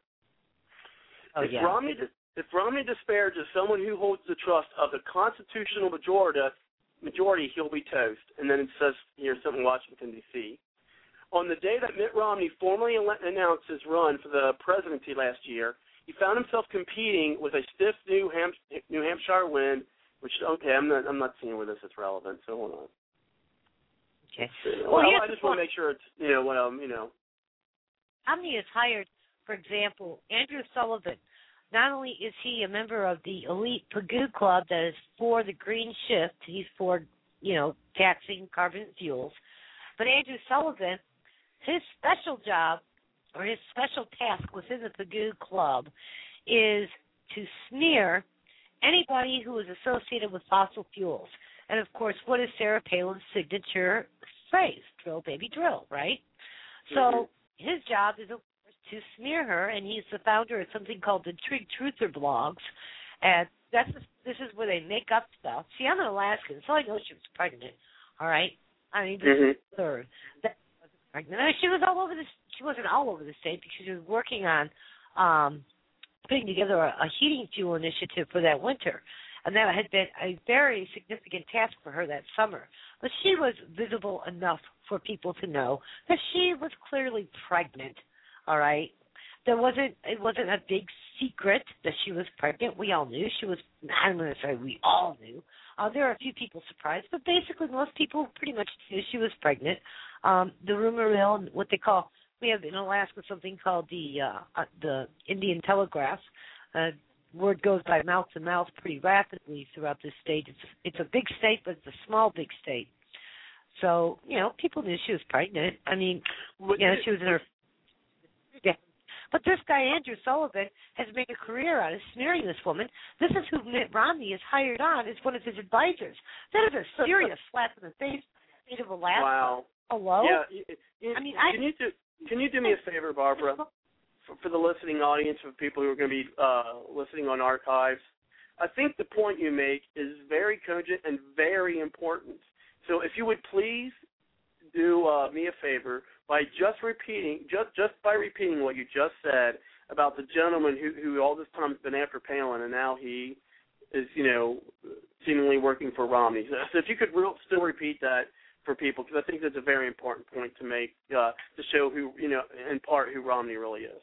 Oh, if, yeah. Romney, if Romney disparages someone who holds the trust of the constitutional majority, majority, he'll be toast. And then it says here something in Washington, D C On the day that Mitt Romney formally announced his run for the presidency last year, he found himself competing with a stiff New, Ham- New Hampshire win. Which okay, I'm not I'm not seeing where this is relevant. So hold on. Okay. Well, well I just want to make sure it's you know what um you know. Romney has hired, for example, Andrew Sullivan. Not only is he a member of the elite Pagoo Club that is for the green shift, he's for you know taxing carbon fuels, but Andrew Sullivan, his special job or his special task within the Pagoo Club is to smear anybody who is associated with fossil fuels. And, of course, what is Sarah Palin's signature phrase? Drill, baby, drill, right? Mm-hmm. So his job is, of course, to smear her, and he's the founder of something called the Trig Truther blogs. And that's this is where they make up stuff. See, I'm an Alaskan, so I know she was pregnant, all right? I mean, this mm-hmm. is the third. That wasn't pregnant. I mean, she was all over the She wasn't all over the state because she was working on um, – putting together a, a heating fuel initiative for that winter. And that had been a very significant task for her that summer. But she was visible enough for people to know that she was clearly pregnant, all right? There wasn't, it wasn't a big secret that she was pregnant. We all knew. She was, I'm going to say we all knew. Uh, there are a few people surprised, but basically most people pretty much knew she was pregnant. Um, the rumor mill, what they call, we have in Alaska something called the uh, uh, the Indian Telegraph. Uh, word goes by mouth to mouth pretty rapidly throughout this state. It's it's a big state, but it's a small big state. So you know, people knew she was pregnant. I mean, you know, she was in her. Yeah. But this guy Andrew Sullivan has made a career out of smearing this woman. This is who Mitt Romney has hired on as one of his advisors. That is a serious slap in the face to the state of Alaska. Wow. Hello. Yeah. It, it, I mean, can I. you do Can you do me a favor, Barbara, for, for the listening audience, for people who are going to be uh, listening on archives? I think the point you make is very cogent and very important. So if you would please do uh, me a favor by just repeating, just just by repeating what you just said about the gentleman who, who all this time has been after Palin, and now he is, you know, seemingly working for Romney. So, so if you could real, still repeat that for people, because I think that's a very important point to make uh, to show who, you know, in part who Romney really is.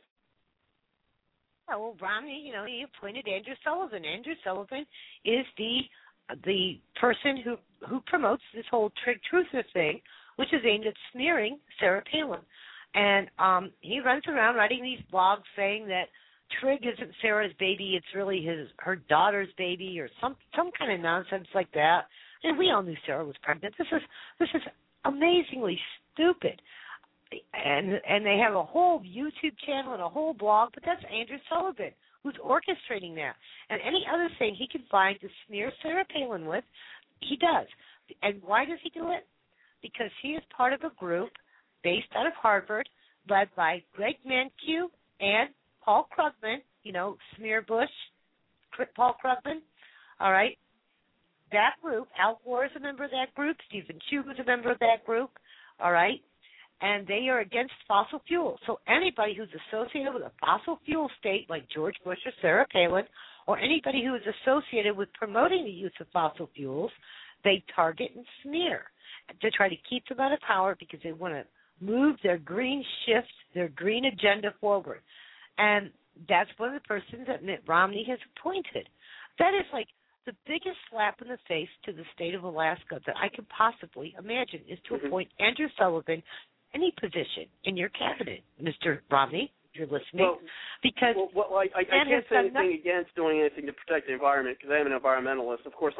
Yeah, well, Romney, you know, he appointed Andrew Sullivan. Andrew Sullivan is the the person who, who promotes this whole Trig Truther thing, which is aimed at smearing Sarah Palin. And um, he runs around writing these blogs saying that Trig isn't Sarah's baby, it's really his her daughter's baby, or some some kind of nonsense like that. And we all knew Sarah was pregnant. This is this is amazingly stupid. And and they have a whole YouTube channel and a whole blog, but that's Andrew Sullivan who's orchestrating that. And any other thing he can find to smear Sarah Palin with, he does. And why does he do it? Because he is part of a group based out of Harvard, led by Greg Mankiw and Paul Krugman, you know, Smear Bush, Paul Krugman, all right? That group, Al Gore is a member of that group, Stephen Chu is a member of that group, all right? And they are against fossil fuels. So anybody who's associated with a fossil fuel state like George Bush or Sarah Palin, or anybody who is associated with promoting the use of fossil fuels, they target and smear to try to keep them out of power because they want to move their green shift, their green agenda forward. And that's one of the persons that Mitt Romney has appointed. That is like the biggest slap in the face to the state of Alaska that I could possibly imagine is to mm-hmm. appoint Andrew Sullivan any position in your cabinet, Mister Romney, if you're listening. Well, because well, well I, I, I can't say anything nothing. against doing anything to protect the environment because I am an environmentalist. Of course, I,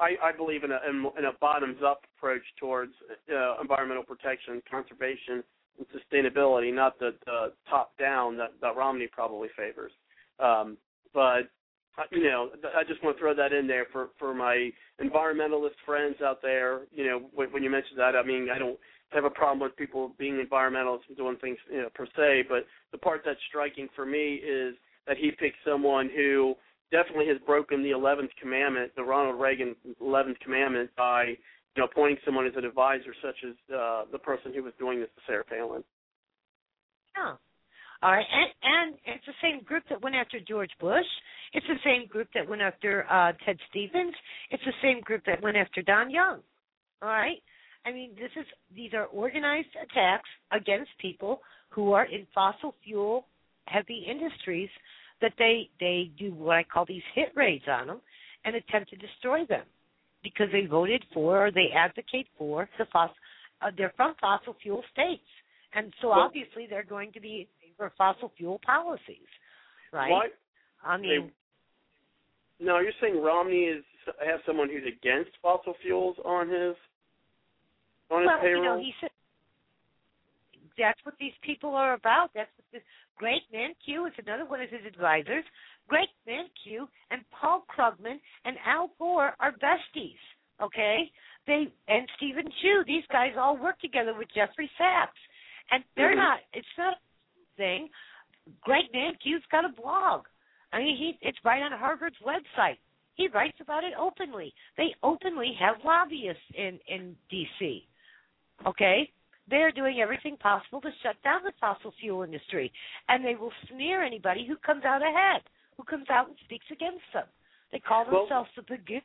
I, I believe in a, in a bottoms-up approach towards uh, environmental protection, conservation, and sustainability, not the, the top-down that, that Romney probably favors. Um, but, you know, I just want to throw that in there for, for my environmentalist friends out there. You know, when, when you mentioned that, I mean, I don't have a problem with people being environmentalists and doing things, you know, per se, but the part that's striking for me is that he picked someone who definitely has broken the eleventh commandment, the Ronald Reagan eleventh commandment, by, you know, appointing someone as an advisor, such as uh, the person who was doing this to Sarah Palin. Yeah. All right, and, and it's the same group that went after George Bush. It's the same group that went after uh, Ted Stevens. It's the same group that went after Don Young. All right? I mean, this is these are organized attacks against people who are in fossil fuel heavy industries that they, they do what I call these hit raids on them and attempt to destroy them because they voted for or they advocate for the fossil, uh, they're from fossil fuel states. And so well, obviously they're going to be in favor of fossil fuel policies, right? Why? I mean, they, no, you're saying Romney is has someone who's against fossil fuels on his on his well, payroll? you know, he said that's what these people are about. That's what this Greg Mankiw is another one of his advisors. Greg Mankiw and Paul Krugman and Al Gore are besties. Okay, they and Stephen Chu. These guys all work together with Jeffrey Sachs, and they're mm-hmm. not. It's not a thing. Greg Mankiw's got a blog. I mean, he it's right on Harvard's website. He writes about it openly. They openly have lobbyists in in D C. Okay. They're doing everything possible to shut down the fossil fuel industry, and they will smear anybody who comes out ahead, who comes out and speaks against them. They call themselves well, the big.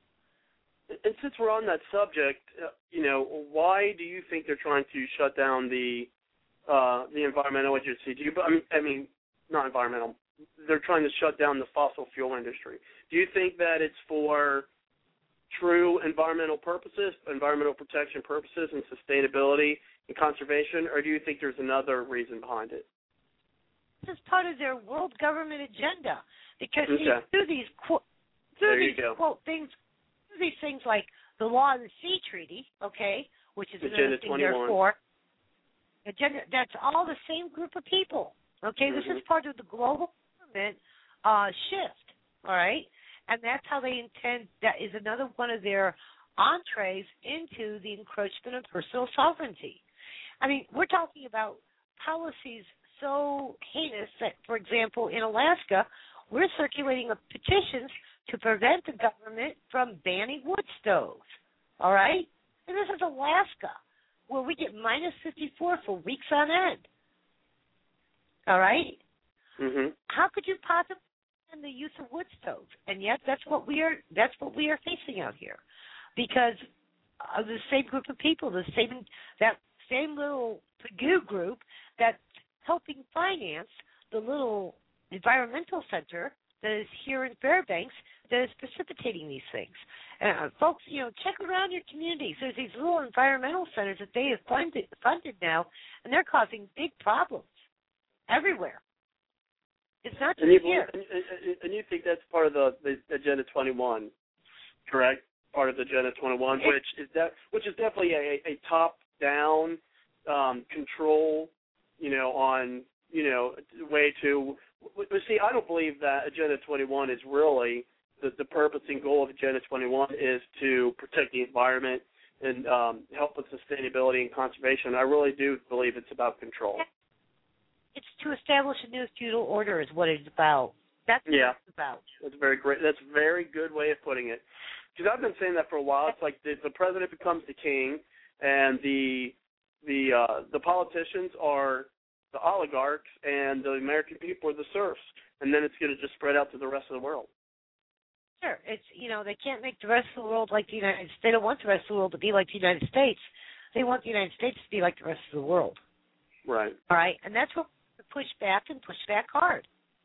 And since we're on that subject, uh, you know, why do you think they're trying to shut down the uh, the environmental agency? Do you? I mean, I mean, not environmental. They're trying to shut down the fossil fuel industry. Do you think that it's for true environmental purposes, environmental protection purposes, and sustainability and conservation, or do you think there's another reason behind it? This is part of their world government agenda because okay. see, through these quote, through there these you go. quote things, through these things like the Law of the Sea Treaty, okay, which is Agenda another thing twenty-one. therefore. Agenda. That's all the same group of people. Okay, mm-hmm. this is part of the global government uh, shift. All right. And that's how they intend, that is another one of their entrees into the encroachment of personal sovereignty. I mean, we're talking about policies so heinous that, for example, in Alaska, we're circulating petitions to prevent the government from banning wood stoves, all right? And this is Alaska, where we get minus fifty-four for weeks on end, all right? Mm-hmm. How could you possibly and the use of wood stoves, and yet that's what we are. That's what we are facing out here, because of the same group of people, the same that same little Pagoo group that's helping finance the little environmental center that is here in Fairbanks that is precipitating these things. Uh, folks, you know, check around your communities. There's these little environmental centers that they have funded, funded now, and they're causing big problems everywhere. It's not just and you, here. And, and, and you think that's part of the, the Agenda twenty-one, correct? Part of the Agenda twenty-one, which is that, which is definitely a, a top-down um, control, you know, on, you know, way to. But see, I don't believe that Agenda twenty-one is really the, the purpose and goal of Agenda twenty-one is to protect the environment and um, help with sustainability and conservation. I really do believe it's about control. It's to establish a new feudal order is what it's about. That's what yeah. it's about. That's very great. That's a very good way of putting it. Because I've been saying that for a while. It's like the, the president becomes the king, and the the uh, the politicians are the oligarchs, and the American people are the serfs. And then it's going to just spread out to the rest of the world. Sure. It's, you know, they can't make the rest of the world like the United States. They don't want the rest of the world to be like the United States. They want the United States to be like the rest of the world. Right. All right. And that's what we push back and push back hard.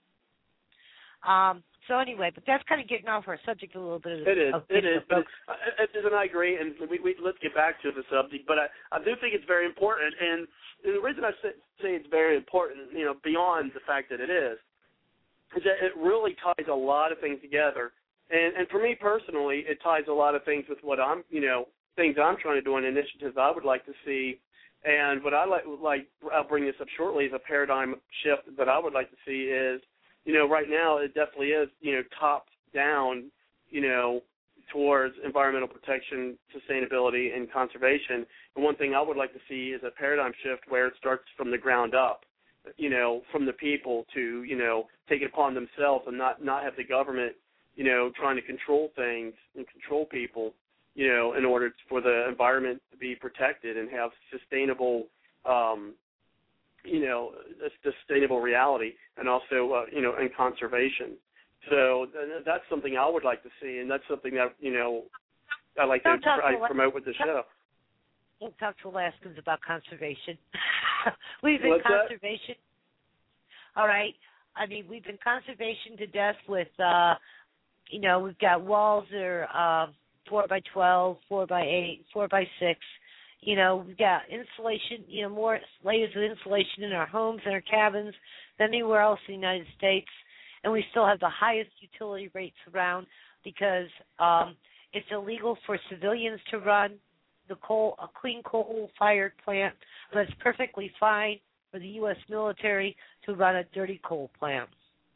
Um, so anyway, but that's kind of getting off our subject a little bit. It is. Of, it is. But it, it, and I agree. And we, we, let's get back to the subject. But I, I do think it's very important. And the reason I say, say it's very important, you know, beyond the fact that it is, is that it really ties a lot of things together And and for me personally, it ties a lot of things with what I'm, you know, things I'm trying to do and initiatives I would like to see. And what I like, like I'll bring this up shortly, is a paradigm shift that I would like to see is, you know, right now it definitely is, you know, top down, you know, towards environmental protection, sustainability, and conservation. And one thing I would like to see is a paradigm shift where it starts from the ground up, you know, from the people to, you know, take it upon themselves and not, not have the government, you know, trying to control things and control people, you know, in order for the environment to be protected and have sustainable, um, you know, a sustainable reality, and also, uh, you know, and conservation. So that's something I would like to see, and that's something that, you know, I like Don't to I promote with the show. Don't talk to Alaskans about conservation. We've been What's conservation. That? All right. I mean, we've been conservation to death with, uh, you know, we've got walls that are uh, four by twelve, four by eight, four by six. You know, we've got insulation, you know, more layers of insulation in our homes and our cabins than anywhere else in the United States. And we still have the highest utility rates around because um, it's illegal for civilians to run the coal, a clean coal-fired plant, but it's perfectly fine for the U S military to run a dirty coal plant.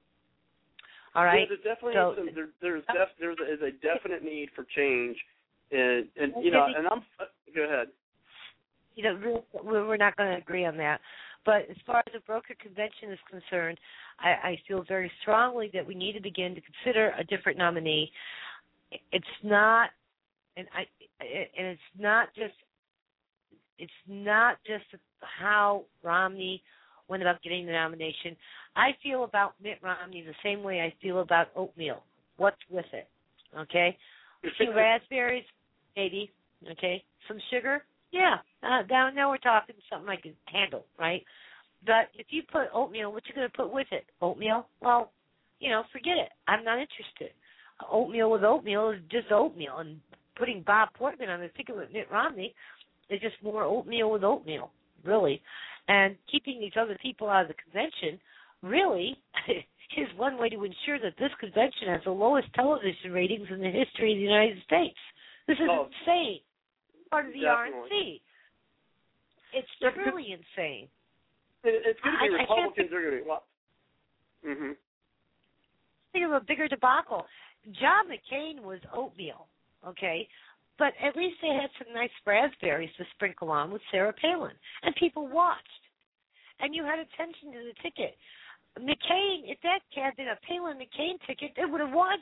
All right. Yeah, there's definitely so, some, there, there's def, there's a, is a definite need for change, and and you know, and I'm go ahead. You know, we're not going to agree on that. But as far as the broker convention is concerned, I, I feel very strongly that we need to begin to consider a different nominee. It's not, and I, and it's not just, it's not just how Romney went about getting the nomination. I feel about Mitt Romney the same way I feel about oatmeal. What's with it? Okay, a few raspberries, maybe. Okay, some sugar. Yeah, uh, now, now we're talking something I can handle, right? But if you put oatmeal, what you going to put with it? Oatmeal? Well, you know, forget it. I'm not interested. Oatmeal with oatmeal is just oatmeal, and putting Bob Portman on the ticket with Mitt Romney is just more oatmeal with oatmeal, really. And keeping these other people out of the convention really is one way to ensure that this convention has the lowest television ratings in the history of the United States. This is oh. insane. Part of the Definitely. R N C. It's Yeah, truly insane. It, it's going to be I, Republicans I are going to be. Well, mm-hmm. think of a bigger debacle. John McCain was oatmeal, okay, but at least they had some nice raspberries to sprinkle on with Sarah Palin, and people watched, and you had attention to the ticket. McCain, if that had been a Palin-McCain ticket, they would have won.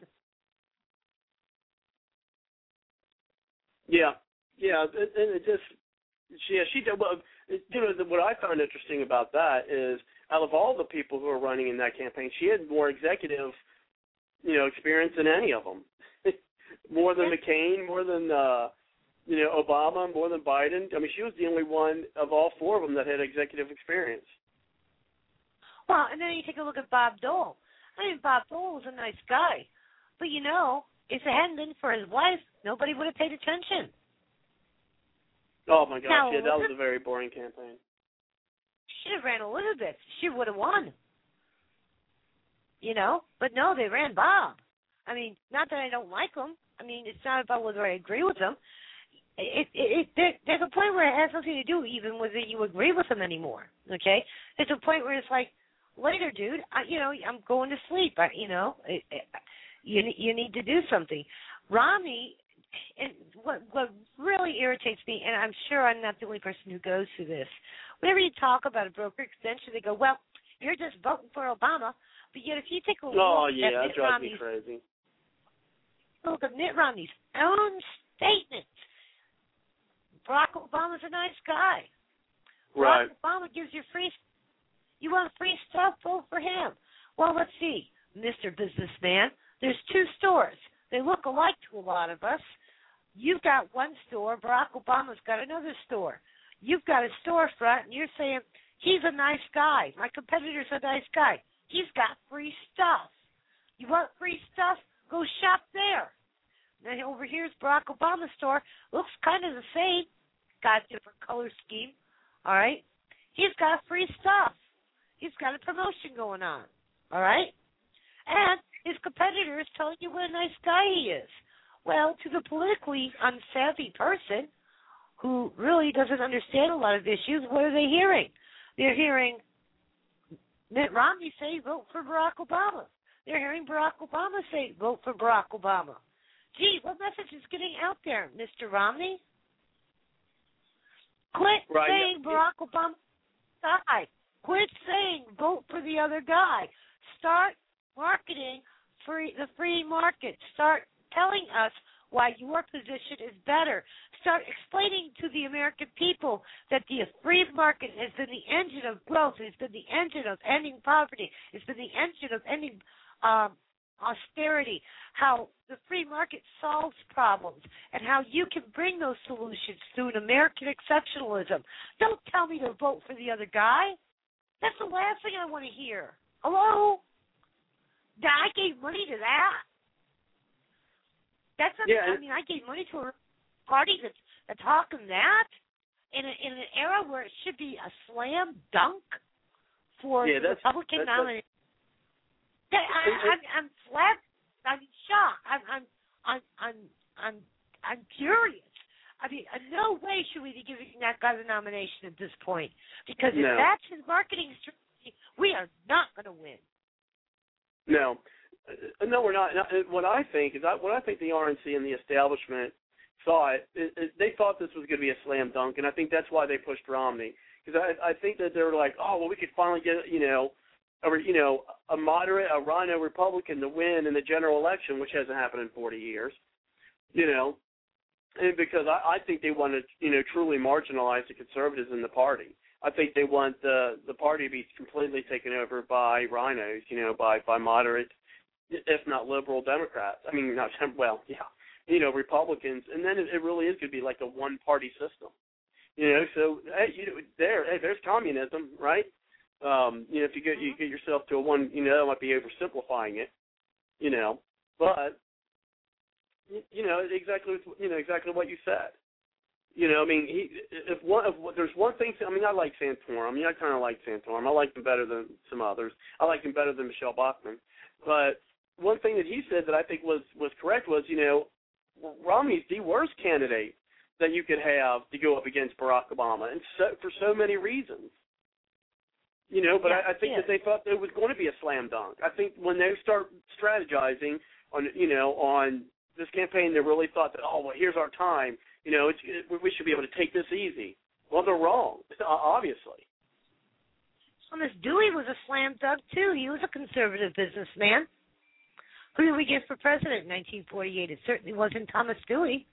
Yeah. Yeah, and it just, yeah, she did. Well, you know, what I found interesting about that is, out of all the people who are running in that campaign, she had more executive, you know, experience than any of them. More than yeah. McCain, more than, uh, you know, Obama, more than Biden. I mean, she was the only one of all four of them that had executive experience. Well, and then you take a look at Bob Dole. I mean, Bob Dole was a nice guy, but you know, if it hadn't been for his wife, nobody would have paid attention. Oh, my gosh, now, yeah, that was a very boring campaign. She should have ran Elizabeth. She would have won. You know? But no, they ran Bob. I mean, not that I don't like him. I mean, it's not about whether I agree with him. It, it, it, there, there's a point where it has nothing to do even whether you agree with him anymore, okay? There's a point where it's like, later, dude, I, you know, I'm going to sleep. I, you know, it, it, you, you need to do something. Romney... And what what really irritates me, and I'm sure I'm not the only person who goes through this, whenever you talk about a broker extension, they go, well, you're just voting for Obama. But yet if you take a look oh, at yeah, Mitt that drives Romney's, me crazy. look at Mitt Romney's own statement, Barack Obama's a nice guy. Right. Barack Obama gives you free, you want free stuff, vote for him. Well, let's see, Mister Businessman, there's two stores. They look alike to a lot of us. You've got one store. Barack Obama's got another store. You've got a storefront, and you're saying, he's a nice guy. My competitor's a nice guy. He's got free stuff. You want free stuff? Go shop there. Then over here's Barack Obama's store. Looks kind of the same. Got a different color scheme. All right? He's got free stuff. He's got a promotion going on. All right? And his competitor is telling you what a nice guy he is. Well, to the politically unsavvy person who really doesn't understand a lot of issues, what are they hearing? They're hearing Mitt Romney say, vote for Barack Obama. They're hearing Barack Obama say, vote for Barack Obama. Gee, what message is getting out there, Mister Romney? Quit right, saying yeah. Barack Obama guy. Quit saying vote for the other guy. Start marketing for the free market. Start telling us why your position is better. Start explaining to the American people that the free market has been the engine of growth, has been the engine of ending poverty, has been the engine of ending um, austerity, how the free market solves problems, and how you can bring those solutions through an American exceptionalism. Don't tell me to vote for the other guy. That's the last thing I want to hear. Hello? I gave money to that. That's not, yeah, I mean, I gave money to a party that's, that's talking that in, a, in an era where it should be a slam dunk for yeah, the that's, Republican that's, nominee. I, I, I'm, I'm flat. I'm shocked. I'm, I'm, I'm, I'm, I'm, I'm furious. I mean, in no way should we be giving that guy the nomination at this point, because if no. that's his marketing strategy, we are not going to win. No, uh, no, we're not. What I think is, I, what I think the R N C and the establishment thought, is, is they thought this was going to be a slam dunk, and I think that's why they pushed Romney, because I, I think that they were like, oh, well, we could finally get, you know, a, you know, a moderate, a rhino Republican to win in the general election, which hasn't happened in forty years, you know, and because I, I think they want to, you know, truly marginalize the conservatives in the party. I think they want the the party to be completely taken over by rhinos, you know, by, by moderate, if not liberal Democrats. I mean, not well, yeah, you know, Republicans, and then it, it really is going to be like a one-party system, you know. So hey, you know, there, hey, there's communism, right? Um, you know, if you get you get yourself to a one, you know, that might be oversimplifying it, you know, but you know exactly, you know exactly what you said. You know, I mean, he, if one, if there's one thing, I mean, I like Santorum. I mean, I kind of like Santorum. I like him better than some others. I like him better than Michelle Bachmann. But one thing that he said that I think was, was correct was, you know, Romney's the worst candidate that you could have to go up against Barack Obama, and so, for so many reasons. You know, but yeah, I, I think yeah. that they thought it was going to be a slam dunk. I think when they start strategizing on, you know, on this campaign, they really thought that, oh, well, here's our time. You know, it's, it, we should be able to take this easy. Well, they're wrong, obviously. Thomas Dewey was a slam dunk, too. He was a conservative businessman. Who did we get for president in nineteen forty-eight? It certainly wasn't Thomas Dewey.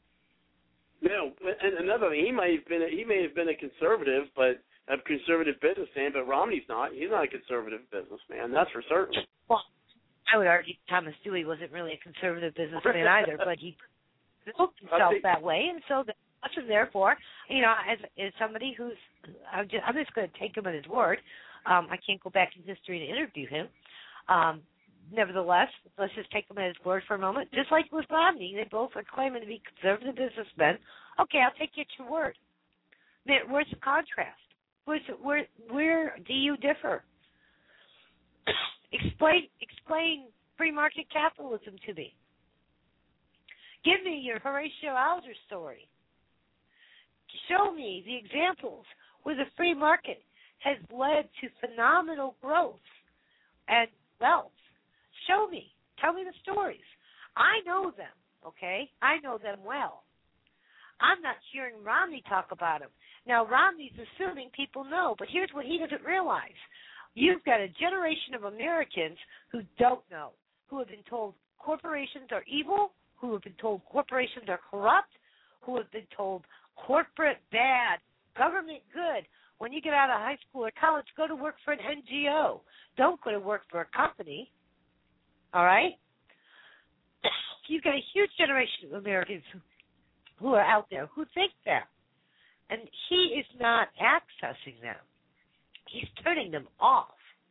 No, and another thing, he may have been a, he may have been a conservative, but a conservative businessman, but Romney's not. He's not a conservative bussman. That's for certain. Well, I would argue Thomas Dewey wasn't really a conservative businessman either, but he built himself think, that way, and so much of therefore, you know, as as somebody who's, I'm just, I'm just going to take him at his word. Um, I can't go back in history to interview him. Um, nevertheless, let's just take him at his word for a moment. Just like with Romney, they both are claiming to be conservative businessmen. Okay, I'll take you at your word. Where's the contrast? Where's, where where do you differ? explain explain free market capitalism to me. Give me your Horatio Alger story. Show me the examples where the free market has led to phenomenal growth and wealth. Show me. Tell me the stories. I know them, okay? I know them well. I'm not hearing Romney talk about them. Now, Romney's assuming people know, but here's what he doesn't realize. You've got a generation of Americans who don't know, who have been told corporations are evil, who have been told corporations are corrupt, who have been told corporate bad, government good. When you get out of high school or college, go to work for an N G O. Don't go to work for a company. All right? You've got a huge generation of Americans who, who are out there who think that. And he is not accessing them. He's turning them off.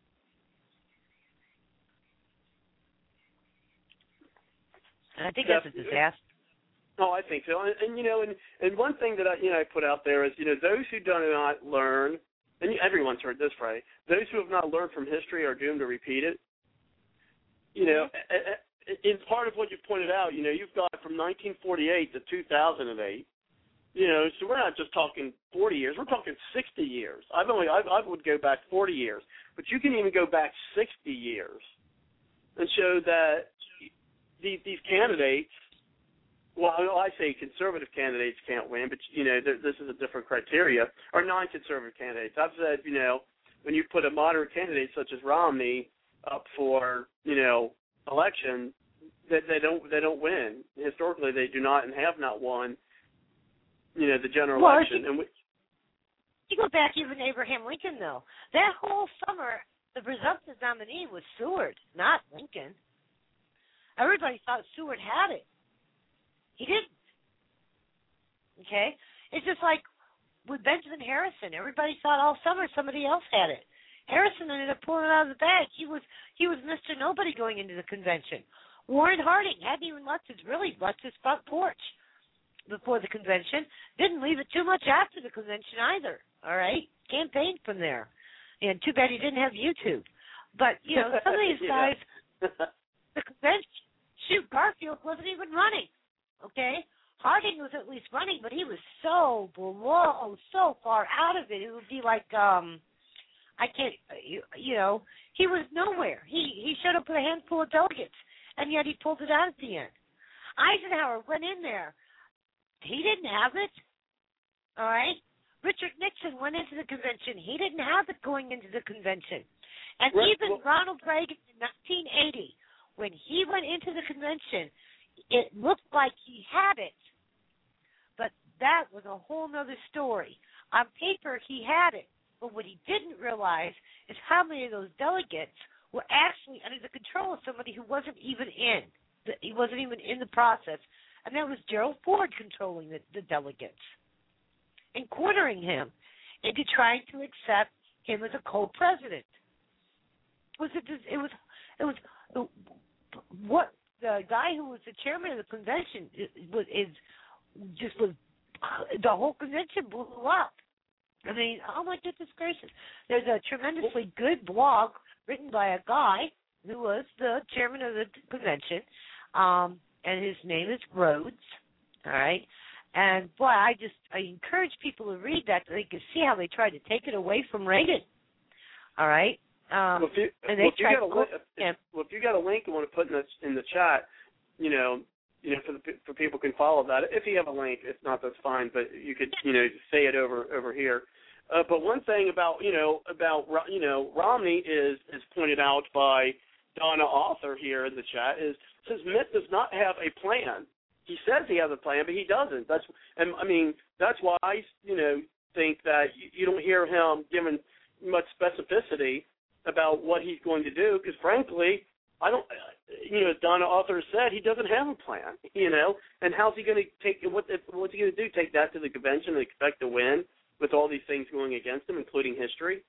And I think that's a disaster. No, I think so. And, and you know, and, and one thing that I, you know, I put out there is, you know, those who do not learn, and everyone's heard this phrase, those who have not learned from history are doomed to repeat it. you know, in part of what you pointed out, you know, you've got from nineteen forty-eight to two thousand eight. You know, so we're not just talking forty years. We're talking sixty years. I've only I, I would go back forty years, but you can even go back sixty years and show that these, these candidates. Well, I say conservative candidates can't win, but you know, this is a different criteria. Or non-conservative candidates. I've said, you know, when you put a moderate candidate such as Romney up for, you know, election, that they don't they don't win. Historically, they do not and have not won. You know, the general well, election. You, and we, you go back even to Abraham Lincoln, though. That whole summer, the presumptive nominee was Seward, not Lincoln. Everybody thought Seward had it. He didn't. Okay? It's just like with Benjamin Harrison. Everybody thought all summer somebody else had it. Harrison ended up pulling it out of the bag. He was he was Mister Nobody going into the convention. Warren Harding hadn't even left his really left his front porch before the convention. Didn't leave it too much after the convention either. All right? Campaigned from there. And too bad he didn't have YouTube. But, you know, some of these guys, the convention, shoot, Garfield wasn't even running. Okay? Harding was at least running, but he was so below, so far out of it. It would be like, um, I can't, you, you know, he was nowhere. He he showed up with a handful of delegates, and yet he pulled it out at the end. Eisenhower went in there. He didn't have it. All right? Richard Nixon went into the convention. He didn't have it going into the convention. And right, even well, Ronald Reagan in nineteen eighty, when he went into the convention, it looked like he had it. But that was a whole other story. On paper, he had it. But what he didn't realize is how many of those delegates were actually under the control of somebody who wasn't even in. He wasn't even in the process. And that was Gerald Ford controlling the, the delegates and cornering him into trying to accept him as a co-president. It was, it was, it was, it was what the guy who was the chairman of the convention was is just was the whole convention blew up. I mean, oh my goodness gracious! There's a tremendously good blog written by a guy who was the chairman of the convention, um, and his name is Rhodes. All right, and boy, I just I encourage people to read that so they can see how they tried to take it away from Reagan. All right. Um, well, if you, and they well, if you tried got a link, yeah. well, if you got a link you want to put in the in the chat, you know, you know, for the for people can follow that. If you have a link, if not, that's fine. But you could, you know, say it over over here. Uh, but one thing about you know about you know Romney is is pointed out by Donna Author here in the chat is says Mitt does not have a plan. He says he has a plan, but he doesn't. That's and I mean that's why I you know think that you, you don't hear him giving much specificity about what he's going to do, because frankly, I don't, you know, as Donna Author said, he doesn't have a plan, you know, and how's he going to take, what, what's he going to do, take that to the convention and expect to win with all these things going against him, including history?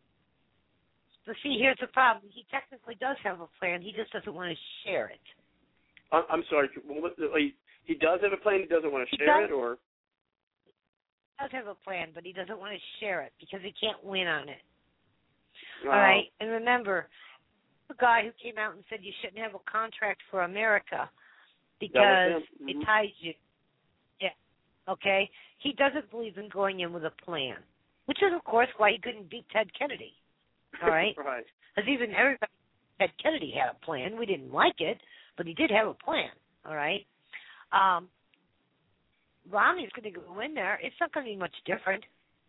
But see, here's the problem. He technically does have a plan. He just doesn't want to share it. I'm sorry, he does have a plan, he doesn't want to share it, or? He does have a plan, but he doesn't want to share it because he can't win on it. Uh, All right, and remember, the guy who came out and said you shouldn't have a contract for America because mm-hmm. it ties you. Yeah, okay? He doesn't believe in going in with a plan, which is, of course, why he couldn't beat Ted Kennedy. All right? Right. Because even everybody, Ted Kennedy had a plan. We didn't like it, but he did have a plan. All right? Um, Romney's going to go in there. It's not going to be much different.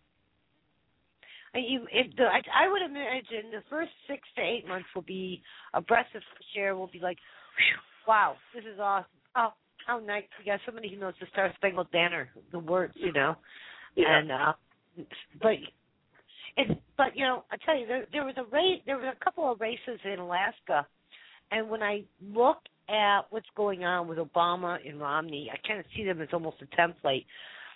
You, if the, I, I would imagine the first six to eight months will be a breath of fresh air. Will be like, wow, this is awesome. Oh, how nice! We got somebody who knows the Star Spangled Banner, the words, you know. Yeah. And uh, but it, but you know, I tell you, there, there was a race. There was a couple of races in Alaska, and when I look at what's going on with Obama and Romney, I kind of see them as almost a template.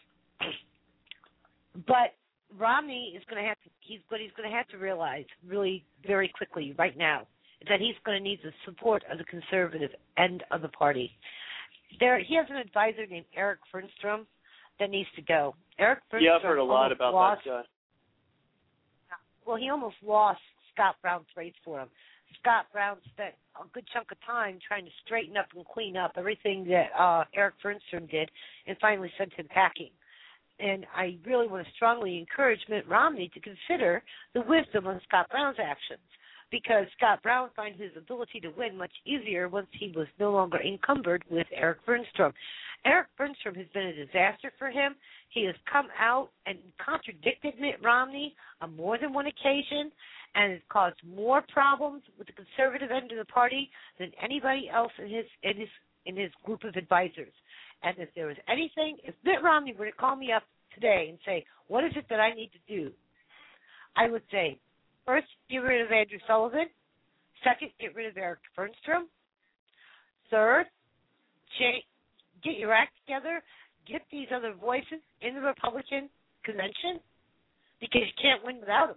But Romney is going to have to, he's, what he's going to have to realize really very quickly right now is that he's going to need the support of the conservative end of the party. There, he has an advisor named Eric Fernstrom that needs to go. Eric Fernstrom yeah, I've heard a lot about lost, that guy. Well, he almost lost Scott Brown's race for him. Scott Brown spent a good chunk of time trying to straighten up and clean up everything that uh, Eric Bernstrom did and finally sent him packing. And I really want to strongly encourage Mitt Romney to consider the wisdom of Scott Brown's actions, because Scott Brown found his ability to win much easier once he was no longer encumbered with Eric Bernstrom. Eric Bernstrom has been a disaster for him. He has come out and contradicted Mitt Romney on more than one occasion and has caused more problems with the conservative end of the party than anybody else in his in his in his group of advisors. And if there was anything, if Mitt Romney were to call me up today and say, what is it that I need to do? I would say, first, get rid of Andrew Sullivan. Second, get rid of Eric Bernstrom. Third, change, get your act together. Get these other voices in the Republican convention, because you can't win without them.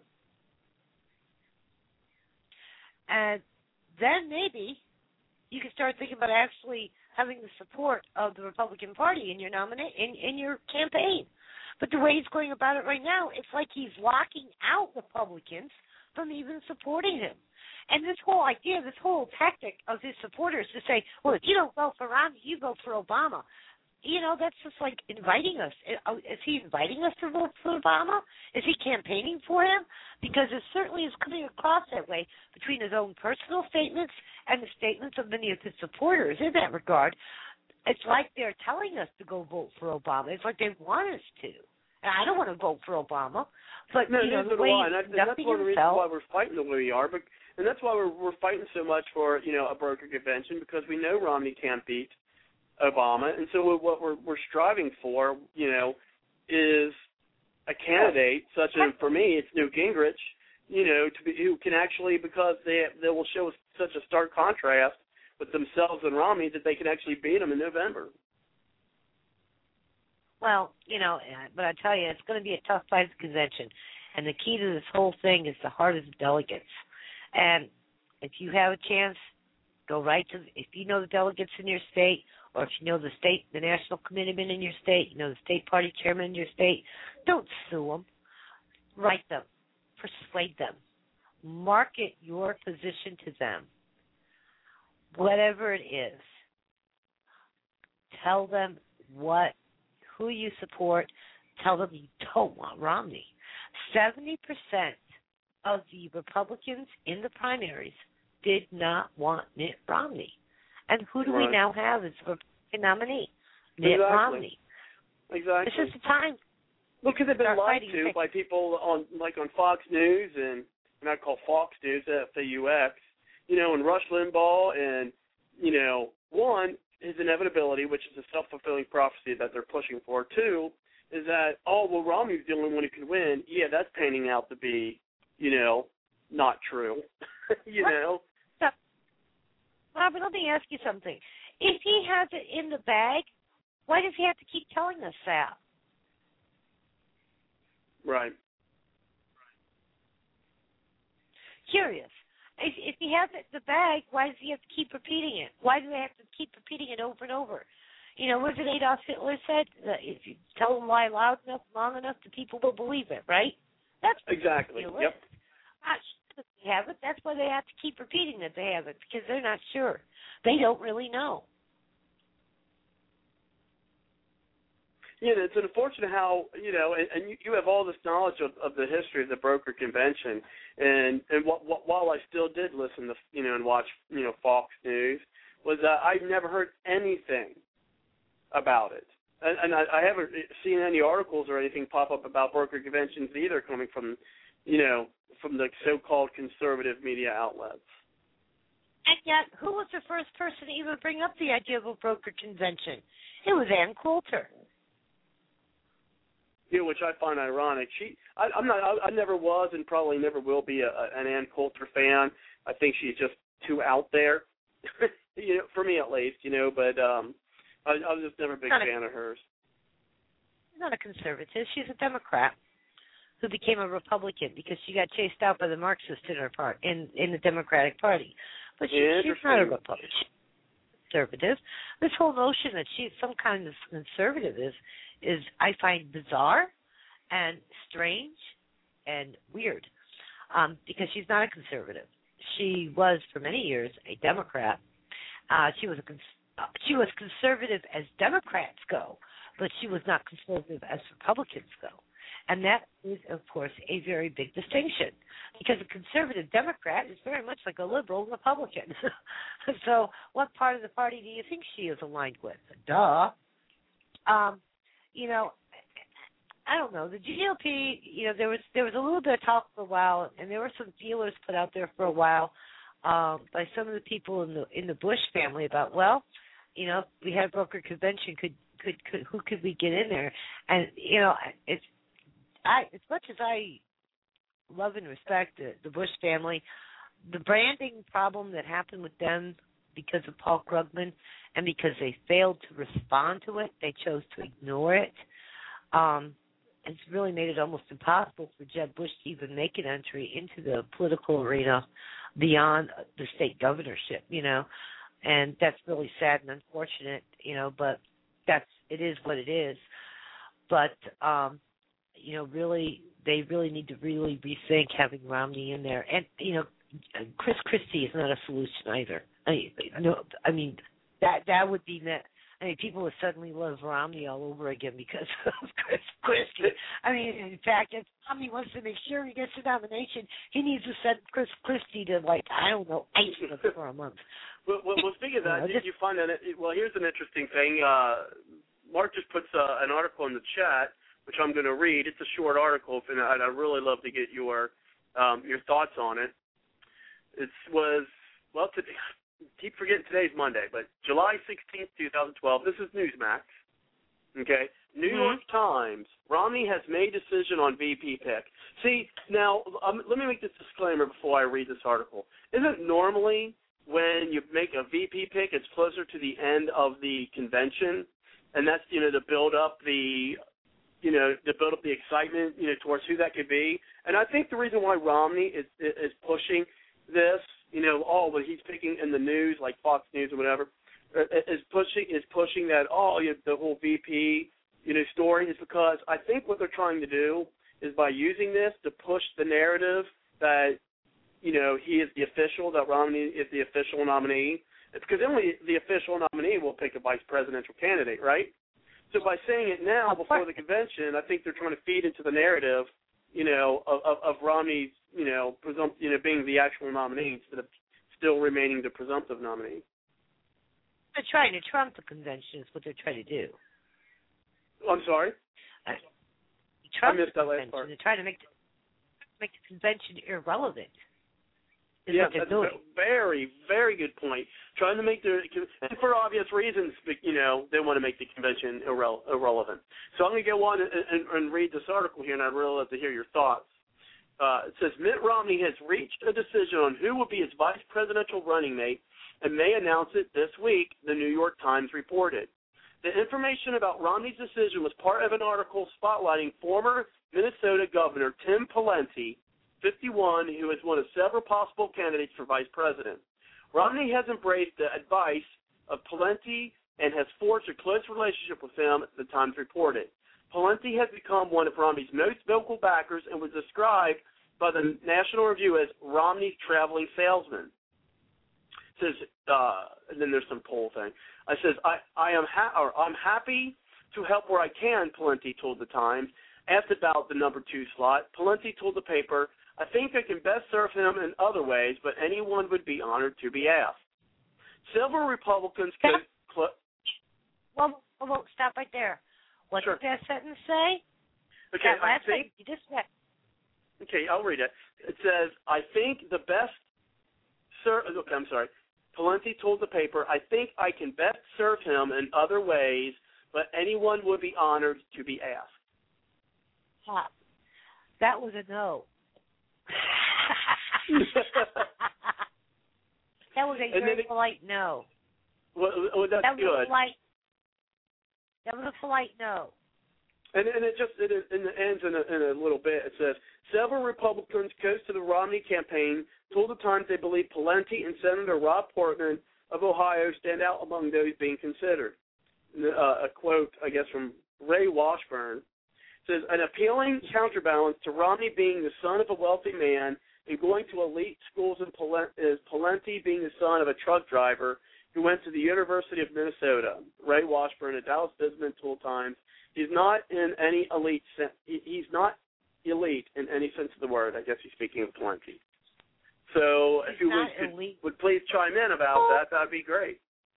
And then maybe you can start thinking about actually having the support of the Republican Party in your nomina- in, in your campaign. But the way he's going about it right now, it's like he's locking out Republicans from even supporting him. And this whole idea, this whole tactic of his supporters to say, well, if you don't vote for Romney, you vote for Obama. You know, that's just like inviting us. Is he inviting us to vote for Obama? Is he campaigning for him? Because it certainly is coming across that way between his own personal statements and the statements of many of his supporters in that regard. It's like they're telling us to go vote for Obama. It's like they want us to. And I don't want to vote for Obama. But, no, you know, the neither way do I. And, and that's one of the reasons himself, why we're fighting the way we are. But, and that's why we're, we're fighting so much for, you know, a broker convention, because we know Romney can't beat Obama, and so what we're we're striving for, you know, is a candidate such as, for me, it's Newt Gingrich, you know, to be, who can actually, because they they will show such a stark contrast with themselves and Romney, that they can actually beat him in November. Well, you know, but I tell you, it's going to be a tough fight at the convention, and the key to this whole thing is the heart of the delegates. And if you have a chance, go right to, if you know the delegates in your state, or if you know the state, the national committeeman in your state, you know the state party chairman in your state, don't sue them. Write them. Persuade them. Market your position to them. Whatever it is. Tell them what, who you support. Tell them you don't want Romney. seventy percent of the Republicans in the primaries did not want Mitt Romney. And who do right. we now have as the Republican nominee? Mitt exactly. Romney. Exactly. This is the time. Well, because they've been lied to by people on, like on Fox News and, and I call Fox News, F A U X, you know, and Rush Limbaugh, and, you know, one, his inevitability, which is a self-fulfilling prophecy that they're pushing for. Two, is that, oh, well, Romney's the only one who can win. Yeah, that's panning out to be, you know, not true, you what? know. Robert, let me ask you something. If he has it in the bag, why does he have to keep telling us that? Right. Curious. If, if he has it in the bag, why does he have to keep repeating it? Why do they have to keep repeating it over and over? You know, what did Adolf Hitler said? That if you tell them lie loud enough, long enough, the people will believe it, right? That's exactly. Yep. I, they have it. That's why they have to keep repeating that they have it, because they're not sure. They don't really know. Yeah, it's unfortunate how, you know, and, and you, you have all this knowledge of, of the history of the broker convention, and and wh- wh- while I still did listen to, you know, and watch, you know, Fox News, was that I never heard anything about it. And, and I, I haven't seen any articles or anything pop up about broker conventions either coming from, you know, from the so-called conservative media outlets. And yet, who was the first person to even bring up the idea of a broker convention? It was Ann Coulter. Yeah, which I find ironic. She, I, I'm not, I, I never was, and probably never will be a, a, an Ann Coulter fan. I think she's just too out there, you know, for me at least, you know. But um, I, I was just never a big not fan a, of hers. Not a conservative. She's a Democrat who became a Republican because she got chased out by the Marxists in her part in in the Democratic Party. But she, she's not a Republican. She's conservative. This whole notion that she's some kind of conservative is, is I find bizarre and strange and weird, um, because she's not a conservative. she was for many years a Democrat. Uh, she was a cons- uh, she was conservative as Democrats go, but she was not conservative as Republicans go. And that is, of course, a very big distinction, because a conservative Democrat is very much like a liberal Republican. So what part of the party do you think she is aligned with? Duh. Um, you know, I don't know. The G O P, you know, there was there was a little bit of talk for a while, and there were some feelers put out there for a while um, by some of the people in the in the Bush family about, well, you know, if we had a broker convention, could could could who could we get in there? And you know, it's I as much as I love and respect the, the Bush family, the branding problem that happened with them because of Paul Krugman and because they failed to respond to it, they chose to ignore it. Um, it's really made it almost impossible for Jeb Bush to even make an entry into the political arena beyond the state governorship, you know, and that's really sad and unfortunate, you know, but that's, it is what it is. But, um, you know, really, they really need to really rethink having Romney in there. And, you know, Chris Christie is not a solution either. I mean, no, I mean that that would be net. I mean, people would suddenly love Romney all over again because of Chris Christie. I mean, in fact, if Romney wants to make sure he gets the nomination, he needs to send Chris Christie to, like, I don't know, Iceland for a month. Well, well, well speaking of that, did you find that? It, well, here's an interesting thing. Uh, Mark just puts uh, an article in the chat, which I'm going to read. It's a short article, and I'd, I'd really love to get your um, your thoughts on it. It was, well, today, keep forgetting today's Monday, but July sixteenth, twenty twelve. This is Newsmax. Okay? New mm-hmm. York Times. Romney has made decision on V P pick. See, now, um, let me make this disclaimer before I read this article. Isn't normally when you make a V P pick, it's closer to the end of the convention, and that's, you know, to build up the, you know, to build up the excitement, you know, towards who that could be. And I think the reason why Romney is is pushing this, you know, oh, but he's picking in the news, like Fox News or whatever, is pushing is pushing that, oh, you know, the whole V P, you know, story is because I think what they're trying to do is by using this to push the narrative that, you know, he is the official, that Romney is the official nominee. It's because only the official nominee will pick a vice presidential candidate, right? So by saying it now before the convention, I think they're trying to feed into the narrative, you know, of, of, of Romney's, you know, presumpt, you know, being the actual nominee instead of still remaining the presumptive nominee. They're trying to trump the convention is what they're trying to do. I'm sorry? Uh, Trump I missed the that last part. They're trying to make the, make the convention irrelevant. Yeah, that's a very, very good point. Trying to make the, and for obvious reasons, you know, they want to make the convention irre- irrelevant. So I'm going to go on and, and, and read this article here, and I'd really love to hear your thoughts. Uh, it says, Mitt Romney has reached a decision on who will be his vice presidential running mate and may announce it this week, the New York Times reported. The information about Romney's decision was part of an article spotlighting former Minnesota Governor Tim Pawlenty, fifty-one, who is one of several possible candidates for vice president. Romney has embraced the advice of Pawlenty and has forged a close relationship with him, the Times reported. Pawlenty has become one of Romney's most vocal backers and was described by the National Review as Romney's traveling salesman. It says, uh, and then there's some poll thing. I says, I, I am ha- or I'm happy to help where I can, Pawlenty told the Times. Asked about the number two slot, Pawlenty told the paper, I think I can best serve him in other ways, but anyone would be honored to be asked. Several Republicans could... Cl- well, well, stop right there. What sure. did that sentence say? Okay, that last I think... You just said. Okay, I'll read it. It says, I think the best... Sir, okay, I'm sorry. Pawlenty told the paper, I think I can best serve him in other ways, but anyone would be honored to be asked. Ah, that was a no. That was a very it, polite no. Well, well that's that was good. A polite, that was a polite no. And, and it just it, it ends in a, in a little bit. It says, several Republicans close to the Romney campaign told the Times they believe Pawlenty and Senator Rob Portman of Ohio stand out among those being considered. Uh, a quote, I guess, from Ray Washburn. Says, an appealing counterbalance to Romney being the son of a wealthy man and going to elite schools in Palen- is Palenti being the son of a truck driver who went to the University of Minnesota. Ray Washburn at Dallas Business Tool Times. He's not in any elite. Sen- he's not elite in any sense of the word. I guess he's speaking of Palenti. So he's if you would, would please chime in about oh. that, that'd be great.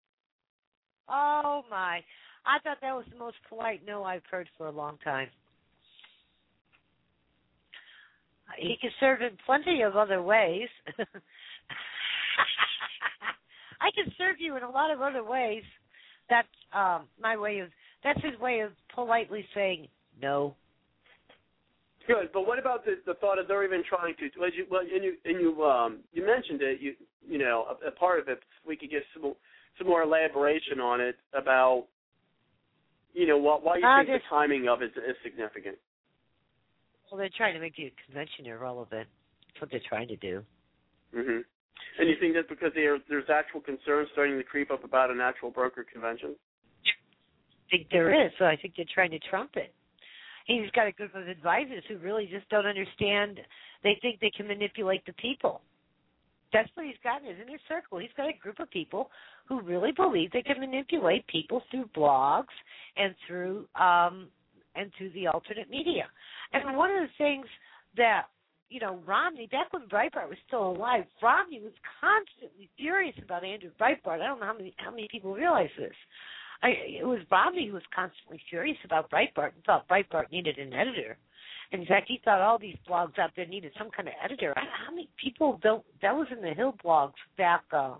Oh my! I thought that was the most polite no I've heard for a long time. He can serve in plenty of other ways. I can serve you in a lot of other ways. That's um, my way of. That's his way of politely saying no. Good, but what about the, the thought of they're even trying to? Well, you, well and you and you um, you mentioned it. You you know a, a part of it. We could get some some more elaboration on it about you know what why you uh, think the timing of it is, is significant. Well, they're trying to make the convention irrelevant. That's what they're trying to do. Mm-hmm. And you think that's because there, there's actual concerns starting to creep up about an actual broker convention? I think there is, so I think they're trying to trump it. He's got a group of advisors who really just don't understand. They think they can manipulate the people. That's what he's got in his inner circle. He's got a group of people who really believe they can manipulate people through blogs and through um, and through the alternate media. And one of the things that, you know, Romney, back when Breitbart was still alive, Romney was constantly furious about Andrew Breitbart. I don't know how many how many people realize this. I, it was Romney who was constantly furious about Breitbart and thought Breitbart needed an editor. In fact, he thought all these blogs out there needed some kind of editor. I, how many people built, that was in the Hill blogs back um,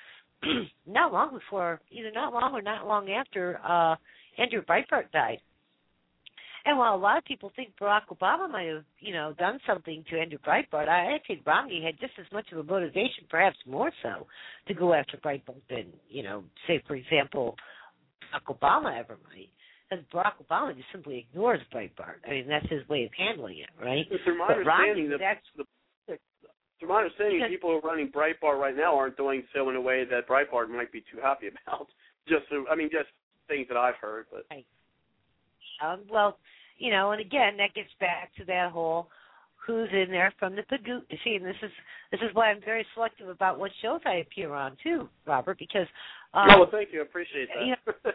not long before, either not long or not long after uh, Andrew Breitbart died. And while a lot of people think Barack Obama might have, you know, done something to Andrew Breitbart, I, I think Romney had just as much of a motivation, perhaps more so, to go after Breitbart than, you know, say, for example, Barack Obama ever might. Because Barack Obama just simply ignores Breitbart. I mean, that's his way of handling it, right? Through my but understanding, Romney, the, the, through my understanding, because, people who are running Breitbart right now aren't doing so in a way that Breitbart might be too happy about. Just, so, I mean, just things that I've heard, but. Right. Um, well, you know, and again, that gets back to that whole who's in there from the Pagoo. See, and this is this is why I'm very selective about what shows I appear on too, Robert, because. Um, oh, well, thank you. I appreciate that. You know,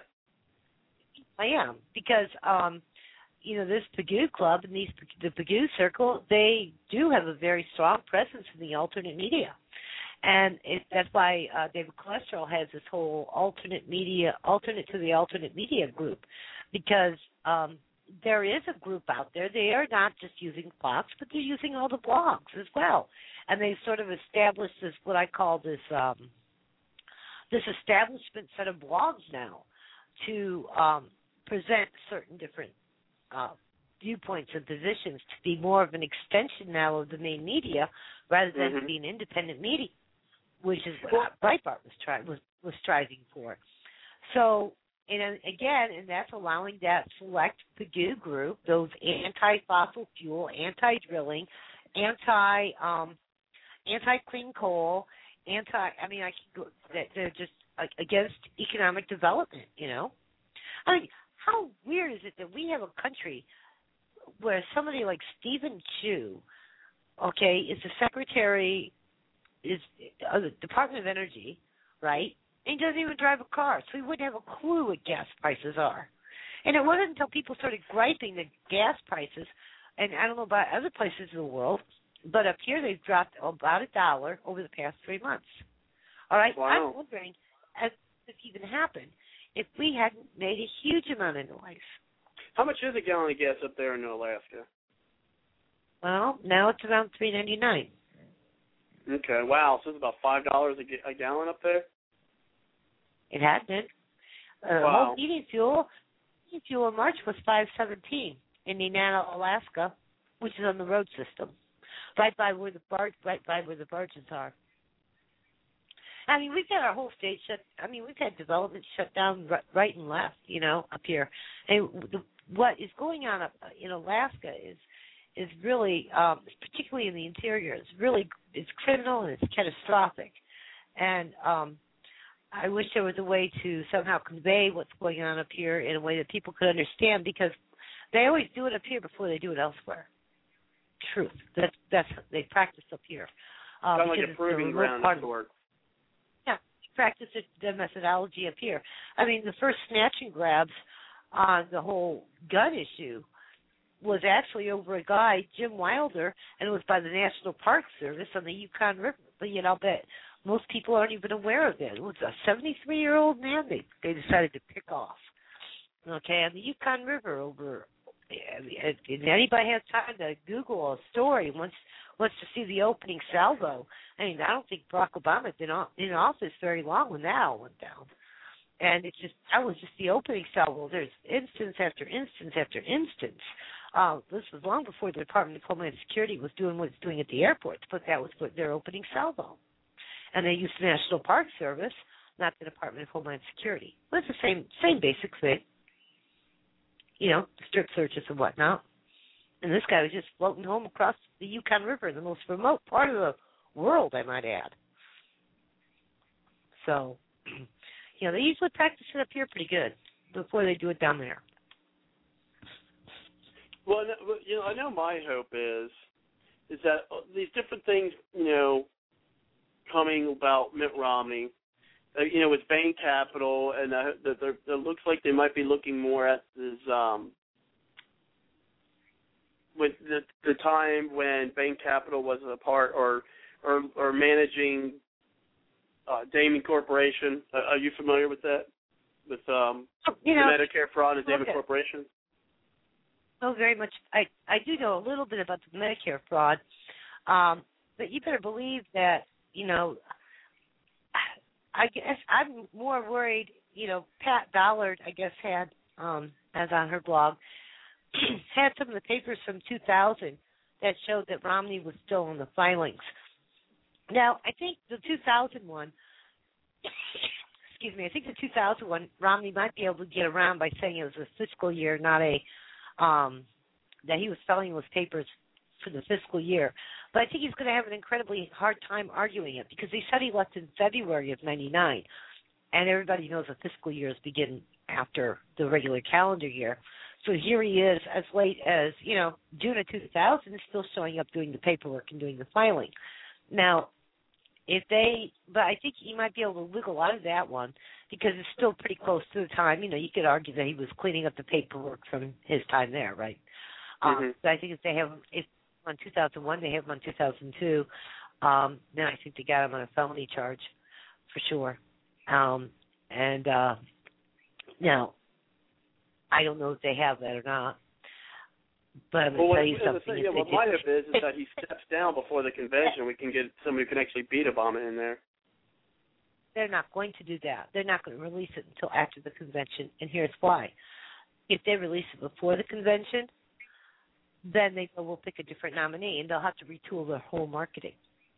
I am because um, you know this Pagoo Club and these the Pagoo Circle, they do have a very strong presence in the alternate media. And it, that's why uh, David Cholesterol has this whole alternate media, alternate to the alternate media group, because um, there is a group out there. They are not just using Fox, but they're using all the blogs as well. And they've sort of established this, what I call this, um, this establishment set of blogs now to um, present certain different uh, viewpoints and positions to be more of an extension now of the main media rather than mm-hmm. being independent media, which is what Breitbart was try was was striving for. So, and again, and that's allowing that select Pagoo group, those anti-fossil fuel, anti-drilling, anti um, anti-clean coal, anti. I mean, I can go, that they're just like, against economic development. You know, I mean, how weird is it that we have a country where somebody like Stephen Chu, okay, is the secretary, is of the Department of Energy, right? And he doesn't even drive a car, so he wouldn't have a clue what gas prices are. And it wasn't until people started griping the gas prices, and I don't know about other places in the world, but up here they've dropped about a dollar over the past three months. All right, wow. I'm wondering, has this even happened, if we hadn't made a huge amount of noise? How much is a gallon of gas up there in Alaska? Well, now it's around three ninety-nine. Okay, wow. So it's about five dollars a gallon up there. It had been. Uh, wow. Whole heating fuel, heating fuel in March was five seventeen in Nenana, Alaska, which is on the road system, right by where the bar, right by where the barges are. I mean, we've got our whole state shut. I mean, we've had development shut down right, right and left, you know, up here. And the, what is going on up in Alaska is is really, um, particularly in the interior, it's really it's criminal and it's catastrophic. And um, I wish there was a way to somehow convey what's going on up here in a way that people could understand, because they always do it up here before they do it elsewhere. truth. That's that's they practice up here. Um, kind of like a proving ground of sorts. Yeah, practice it, the methodology up here. I mean, the first snatch and grabs on the whole gun issue was actually over a guy, Jim Wilder, and it was by the National Park Service on the Yukon River. But you know, I'll bet most people aren't even aware of it. It was a seventy-three-year-old man they they decided to pick off. Okay, on the Yukon River over. If anybody has time to Google a story, wants wants to see the opening salvo. I mean, I don't think Barack Obama had been in office very long when that all went down. And it's just that was just the opening salvo. There's instance after instance after instance. Uh, this was long before the Department of Homeland Security was doing what it's doing at the airports, but that was their opening salvo. And they used the National Park Service, not the Department of Homeland Security. But it's the same same basic thing. You know, strip searches and whatnot. And this guy was just floating home across the Yukon River, the most remote part of the world, I might add. So, you know, they usually practice it up here pretty good before they do it down there. Well, you know, I know my hope is is that these different things, you know, coming about Mitt Romney, uh, you know, with Bain Capital, and uh, that it looks like they might be looking more at this, um, with the, the time when Bain Capital was a part or or, or managing uh, Damon Corporation. Uh, are you familiar with that? With um, you know, the Medicare fraud and Damon okay. Corporation? Oh, very much. I, I do know a little bit about the Medicare fraud, um, but you better believe that, you know, I guess I'm more worried, you know, Pat Ballard, I guess, had, um, as on her blog, had some of the papers from two thousand that showed that Romney was still in the filings. Now, I think the two thousand one, excuse me, I think the two thousand one, Romney might be able to get around by saying it was a fiscal year, not a, um, that he was selling those papers for the fiscal year. But I think he's going to have an incredibly hard time arguing it because he said he left in February of ninety-nine, and everybody knows the fiscal years begin after the regular calendar year. So here he is as late as, you know, June of two thousand, still showing up doing the paperwork and doing the filing. Now, if they, but I think he might be able to wiggle out of that one because it's still pretty close to the time. You know, you could argue that he was cleaning up the paperwork from his time there, right? Mm-hmm. Um, so I think if they have, if on two thousand one, they have him on two thousand two, um, then I think they got him on a felony charge for sure. Um, and uh, now, I don't know if they have that or not. But I'm going to well, tell you something. Thing, yeah, what my hope is, is that he steps down before the convention. We can get somebody who can actually beat Obama in there. They're not going to do that. They're not going to release it until after the convention, and here's why. If they release it before the convention, then they go, we'll pick a different nominee, and they'll have to retool their whole marketing.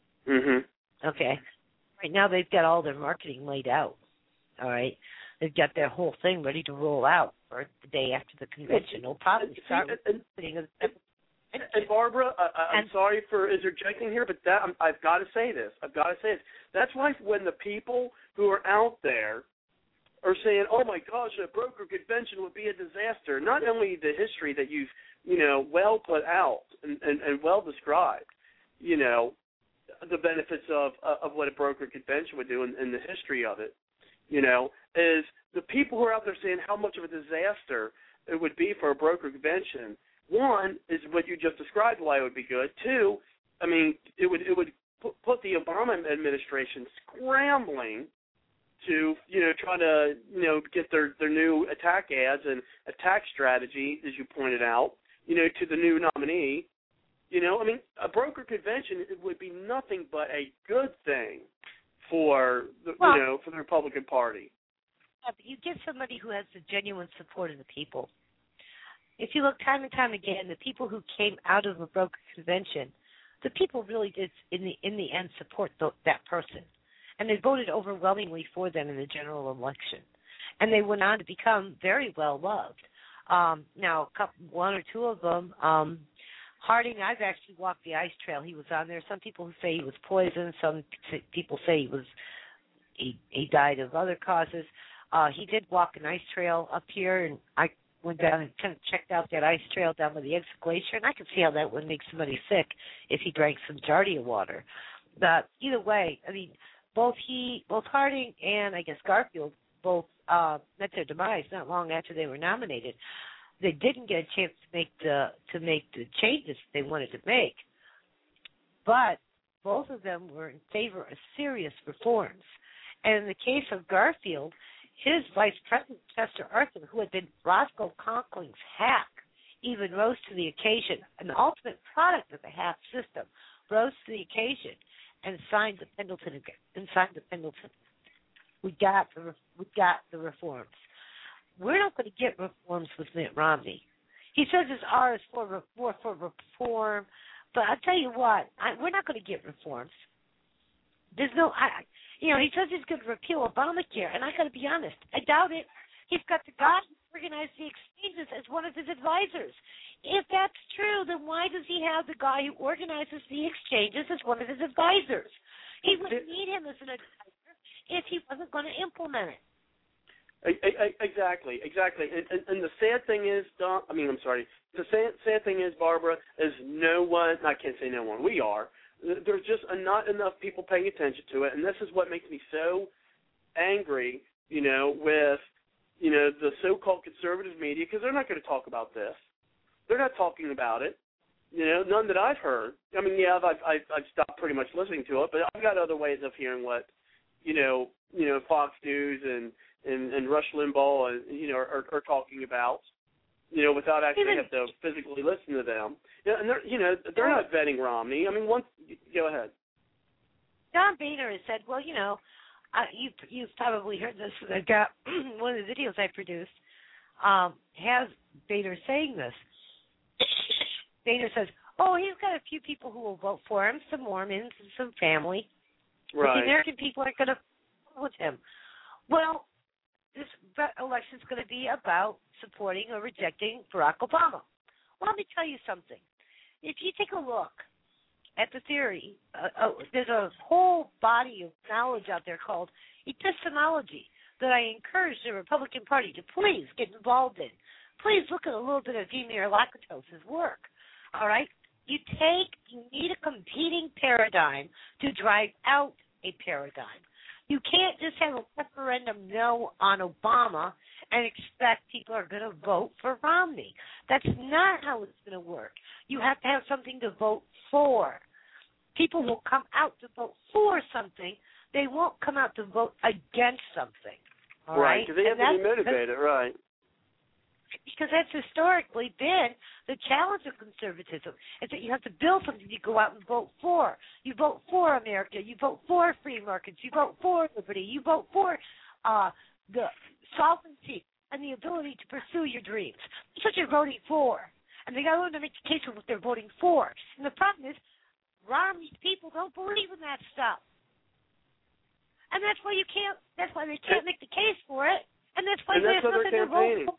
Mm-hmm. Okay? Right now they've got all their marketing laid out, all right? They've got their whole thing ready to roll out for the day after the convention. They'll probably start with and, putting a... And, and Barbara, I, I'm and, sorry for interjecting here, but that I'm, I've got to say this. I've got to say this. That's why when the people who are out there are saying, "Oh my gosh, a broker convention would be a disaster," not only the history that you've you know well put out and, and, and well described, you know, the benefits of of what a broker convention would do and, and the history of it, you know, is the people who are out there saying how much of a disaster it would be for a broker convention. One is what you just described, why it would be good. Two, I mean, it would it would put the Obama administration scrambling to, you know, try to, you know, get their, their new attack ads and attack strategy, as you pointed out, you know, to the new nominee. You know, I mean, a broker convention it would be nothing but a good thing for the, well, you know, for the Republican Party. Yeah, but you get somebody who has the genuine support of the people. If you look time and time again, the people who came out of a broker convention, the people really did, in the in the end, support the, that person. And they voted overwhelmingly for them in the general election. And they went on to become very well loved. Um, now, a couple, one or two of them, um, Harding, I've actually walked the ice trail. He was on there. Some people say he was poisoned. Some people say he was he, he died of other causes. Uh, he did walk an ice trail up here, and I went down and kind of checked out that ice trail down by the Exit Glacier, and I could see how that would make somebody sick if he drank some Giardia water. But either way, I mean, both he, both Harding and I guess Garfield both uh, met their demise not long after they were nominated. They didn't get a chance to make the to make the changes they wanted to make, but both of them were in favor of serious reforms. And in the case of Garfield, his vice president, Chester Arthur, who had been Roscoe Conkling's hack, even rose to the occasion. An ultimate product of the hack system rose to the occasion and signed the Pendleton and signed the Pendleton. We got the we got the reforms. We're not going to get reforms with Mitt Romney. He says his R is for more for reform, but I'll tell you what, I, we're not going to get reforms. There's no, I, you know, he says he's going to repeal Obamacare, and I got to be honest, I doubt it. He's got the guy who organized the exchanges as one of his advisors. If that's true, then why does he have the guy who organizes the exchanges as one of his advisors? He wouldn't need him as an advisor if he wasn't going to implement it. Exactly, exactly. And, and, and the sad thing is, Don, I mean, I'm sorry. The sad, sad thing is, Barbara, is no one, I can't say no one, we are, there's just not enough people paying attention to it, and this is what makes me so angry, you know, with, you know, the so-called conservative media, because they're not going to talk about this. They're not talking about it, you know, none that I've heard. I mean, yeah, I've, I've, I've stopped pretty much listening to it, but I've got other ways of hearing what, you know, you know, Fox News and, and, and Rush Limbaugh, and, you know, are, are talking about, you know, without actually have to physically listen to them. Yeah, and they're, you know, they're not vetting Romney. I mean, once, go ahead. John Boehner has said, well, you know, uh, you, you've probably heard this. I got one of the videos I produced um, has Boehner saying this. Boehner says, oh, he's got a few people who will vote for him, some Mormons and some family. Right. But the American people aren't going to vote with him. Well, this election is going to be about supporting or rejecting Barack Obama. Well, let me tell you something. If you take a look at the theory, uh, uh, there's a whole body of knowledge out there called epistemology that I encourage the Republican Party to please get involved in. Please look at a little bit of Vladimir Lakatos's work, all right? You take, you need a competing paradigm to drive out a paradigm. You can't just have a referendum no on Obama and expect people are going to vote for Romney. That's not how it's going to work. You have to have something to vote for. People will come out to vote for something. They won't come out to vote against something. All right? Because they have to be motivated, right. Because that's historically been the challenge of conservatism, is that you have to build something you go out and vote for. You vote for America. You vote for free markets. You vote for liberty. You vote for uh, the sovereignty and the ability to pursue your dreams. That's what you're voting for. And they got to learn to make the case of what they're voting for. And the problem is, Romney's people don't believe in that stuff. And that's why you can't, that's why they can't make the case for it. And that's why and there's that's nothing to vote for.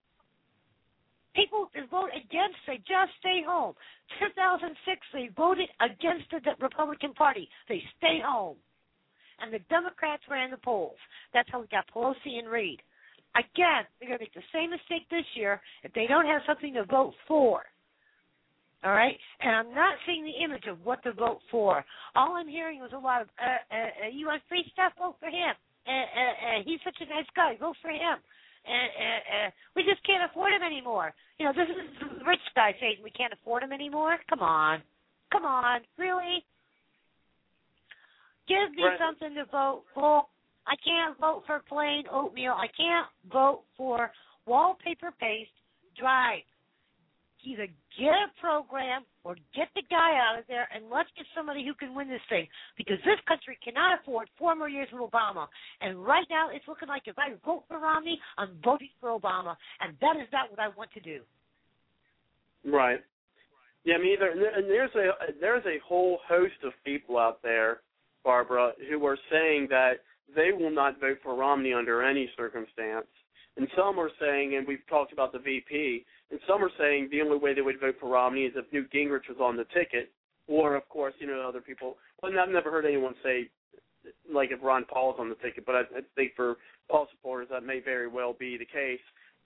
People that vote against, they just stay home. two thousand six, they voted against the Republican Party. They stay home. And the Democrats ran the polls. That's how we got Pelosi and Reid. Again, they're going to make the same mistake this year if they don't have something to vote for. All right? And I'm not seeing the image of what to vote for. All I'm hearing was a lot of, uh, uh, uh, you want free stuff, vote for him. Uh, uh, uh, he's such a nice guy, vote for him. Uh, uh, uh, we just can't afford him anymore. You know, this is the rich guy saying we can't afford him anymore. Come on. Come on. Really? Give me right. something to vote for. I can't vote for plain oatmeal. I can't vote for wallpaper paste drive. Either get a program or get the guy out of there, and let's get somebody who can win this thing, because this country cannot afford four more years of Obama. And right now it's looking like if I vote for Romney, I'm voting for Obama, and that is not what I want to do. Right. Yeah, I mean, there, and there's a there's a whole host of people out there, Barbara, who are saying that they will not vote for Romney under any circumstance. And some are saying, and we've talked about the V P, and some are saying the only way they would vote for Romney is if Newt Gingrich was on the ticket, or, of course, you know, other people. Well, I've never heard anyone say, like, if Ron Paul's on the ticket, but I, I think for Paul supporters that may very well be the case.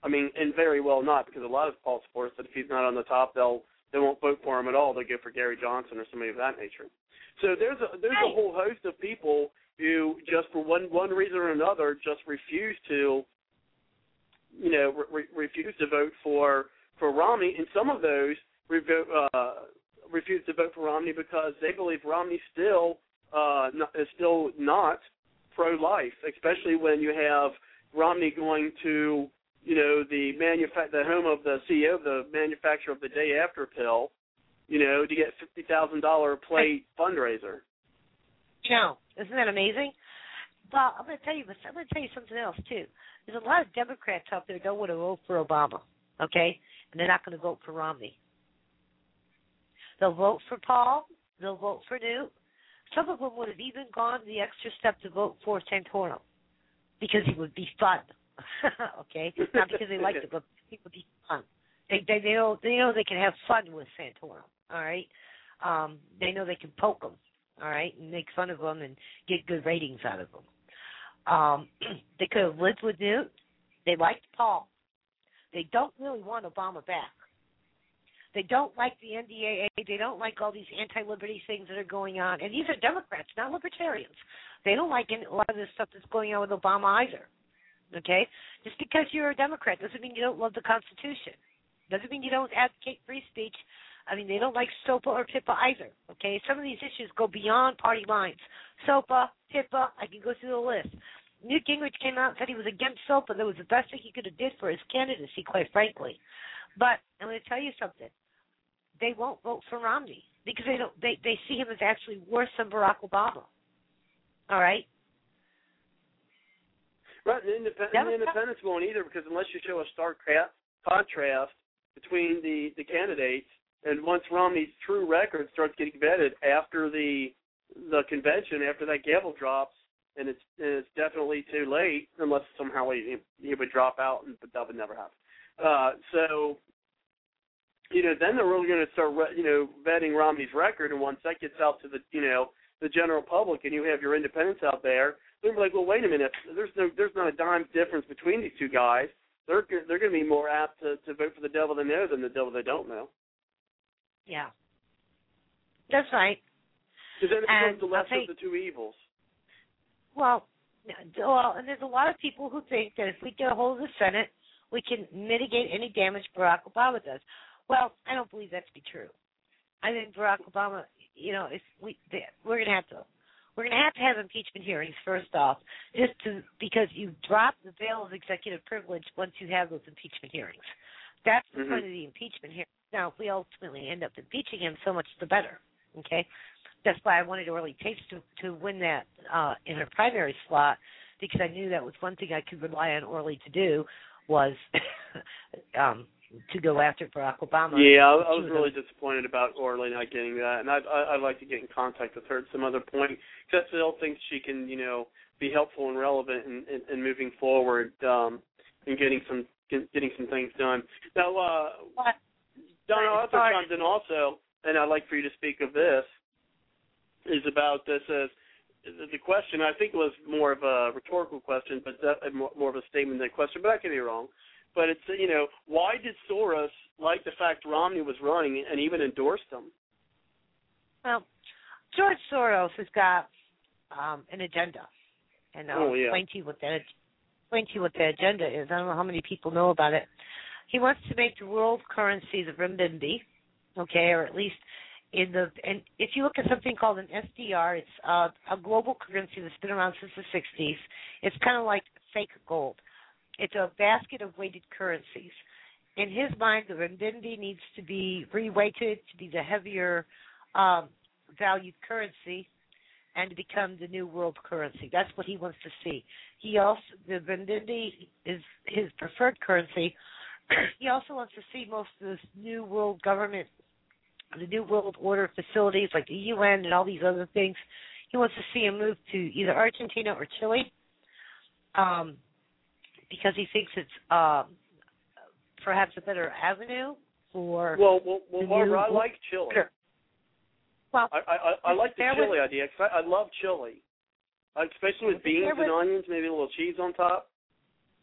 I mean, and very well not, because a lot of Paul supporters that if he's not on the top, they'll they won't vote for him at all. They'll go for Gary Johnson or somebody of that nature. So there's a there's a whole host of people who just for one one reason or another just refuse to, you know, re- refuse to vote for for Romney, and some of those revo- uh, refuse to vote for Romney because they believe Romney still uh, not, is still not pro-life, especially when you have Romney going to, you know, the manufa- the home of the C E O of the manufacturer of the Day After pill, you know, to get fifty thousand dollars a plate fundraiser. Joe, isn't that amazing? Well, I'm going to tell you. I'm going to tell you something else too. There's a lot of Democrats out there who don't want to vote for Obama, okay, and they're not going to vote for Romney. They'll vote for Paul. They'll vote for Newt. Some of them would have even gone the extra step to vote for Santorum because he would be fun, okay? Not because they liked it, but he would be fun. They they they know they know they can have fun with Santorum, all right? Um, they know they can poke him, all right, and make fun of him and get good ratings out of him. Um, they could have lived with Newt. They liked Paul. They don't really want Obama back. They don't like the N D A A. They don't like all these anti-liberty things that are going on. And these are Democrats, not libertarians. They don't like any, a lot of this stuff that's going on with Obama either. Okay? Just because you're a Democrat doesn't mean you don't love the Constitution. Doesn't mean you don't advocate free speech. I mean, they don't like SOPA or PIPA either. Okay? Some of these issues go beyond party lines. SOPA, PIPA, I can go through the list. Newt Gingrich came out and said he was against SOPA. That was the best thing he could have did for his candidacy, quite frankly. But I'm going to tell you something. They won't vote for Romney because they don't. They, they see him as actually worse than Barack Obama. All right. Right, and the, independ- and the independents won't either because unless you show a stark contrast between the, the candidates, and once Romney's true record starts getting vetted after the the convention, after that gavel drops, and it's and it's definitely too late unless somehow he, he would drop out, but that would never happen. Uh, so. You know, then they're really going to start, you know, vetting Romney's record, and once that gets out to the, you know, the general public, and you have your independents out there, they're like, well, wait a minute, there's no, there's not a dime difference between these two guys. They're they're going to be more apt to, to vote for the devil they know than the devil they don't know. Yeah, that's right. Because then it becomes And the lesser think, of the two evils. Well, well, and there's a lot of people who think that if we get a hold of the Senate, we can mitigate any damage Barack Obama does. Well, I don't believe that to be true. I think Barack Obama, you know, if we we're going to have to we're going to have to have impeachment hearings first off, just to because you drop the veil of executive privilege once you have those impeachment hearings. That's the mm-hmm. point of the impeachment hearing. Now, if we ultimately end up impeaching him, so much the better. Okay, that's why I wanted Orly Tates to to win that uh, in her primary slot because I knew that was one thing I could rely on Orly to do was. um, to go after Barack Obama. Yeah, I, I was really disappointed about Orly not getting that, and I'd, I'd like to get in contact with her at some other point because I still think she can, you know, be helpful and relevant in, in, in moving forward um, and getting some getting some things done. Now, uh, Donna Arthur chimed in also, and I'd like for you to speak of this, is about this as the question. I think it was more of a rhetorical question, but more of a statement than a question, but I could be wrong. But it's, you know, why did Soros like the fact Romney was running and even endorsed him? Well, George Soros has got um, an agenda, and I'll oh, yeah. explain to you what that explain to you what the agenda is. I don't know how many people know about it. He wants to make the world currency the renminbi, okay, or at least in the. And if you look at something called an S D R, it's uh, a global currency that's been around since the sixties. It's kind of like fake gold. It's a basket of weighted currencies. In his mind, the renminbi needs to be reweighted to be the heavier um, valued currency and to become the new world currency. That's what he wants to see. He also the renminbi is his preferred currency. He also wants to see most of this new world government, the new world order facilities like the U N and all these other things. He wants to see him move to either Argentina or Chile. Um, because he thinks it's uh, perhaps a better avenue for. Well, well, well Barbara, I like Chile. Sure. Well, I I, I like the Chile with, idea. Cause I, I love chili, especially with beans with, and onions, maybe a little cheese on top.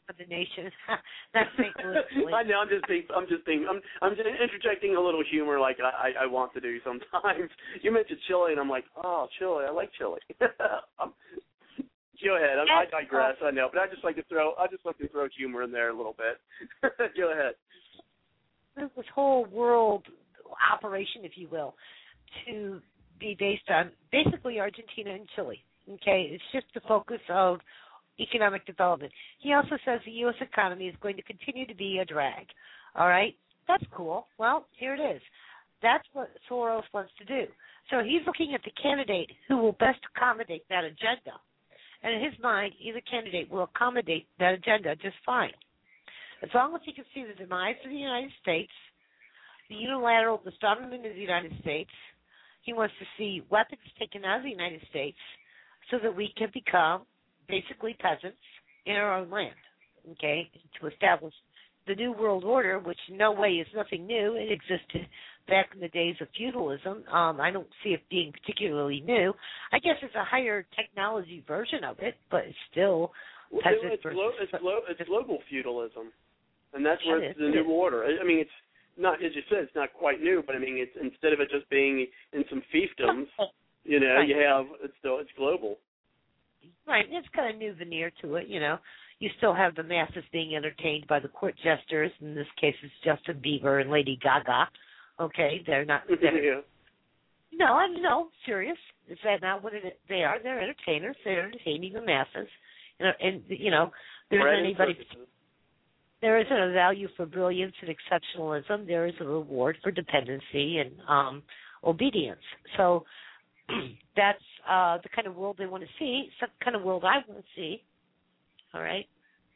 of the nation. That's Saint Louis. I know. I'm just being. I'm just being. I'm. I'm just interjecting a little humor, like I, I want to do sometimes. You mentioned chili, and I'm like, oh, chili. I like chili. um, go ahead. I, I digress. I know, but I just like to throw. I just like to throw humor in there a little bit. Go ahead. This whole world operation, if you will, to be based on basically Argentina and Chile. Okay, it's just the focus of economic development. He also says the U S economy is going to continue to be a drag. All right, that's cool. Well, here it is. That's what Soros wants to do. So he's looking at the candidate who will best accommodate that agenda. And in his mind, either candidate will accommodate that agenda just fine. As long as he can see the demise of the United States, the unilateral disarmament of the United States, he wants to see weapons taken out of the United States so that we can become basically peasants in our own land, okay, to establish the New World Order, which in no way is nothing new. It existed back in the days of feudalism. Um, I don't see it being particularly new. I guess it's a higher technology version of it, but it's still well, peasant it's, versus... glo- it's, glo- it's global feudalism, and that's where yeah, it's the New Order. I mean, it's not, as you said, it's not quite new, but I mean, it's instead of it just being in some fiefdoms, you know, right. you have, it's still, it's global. Right, it's got a new veneer to it, you know. You still have the masses being entertained by the court jesters. In this case, it's Justin Bieber and Lady Gaga. Okay, they're not. They're, yeah. No, I'm no serious. Is that not what it, they are? They're entertainers. They're entertaining the masses. You know, and you know, there isn't anybody. There isn't a value for brilliance and exceptionalism. There is a reward for dependency and um, obedience. So that's uh, the kind of world they want to see. It's the kind of world I want to see. All right.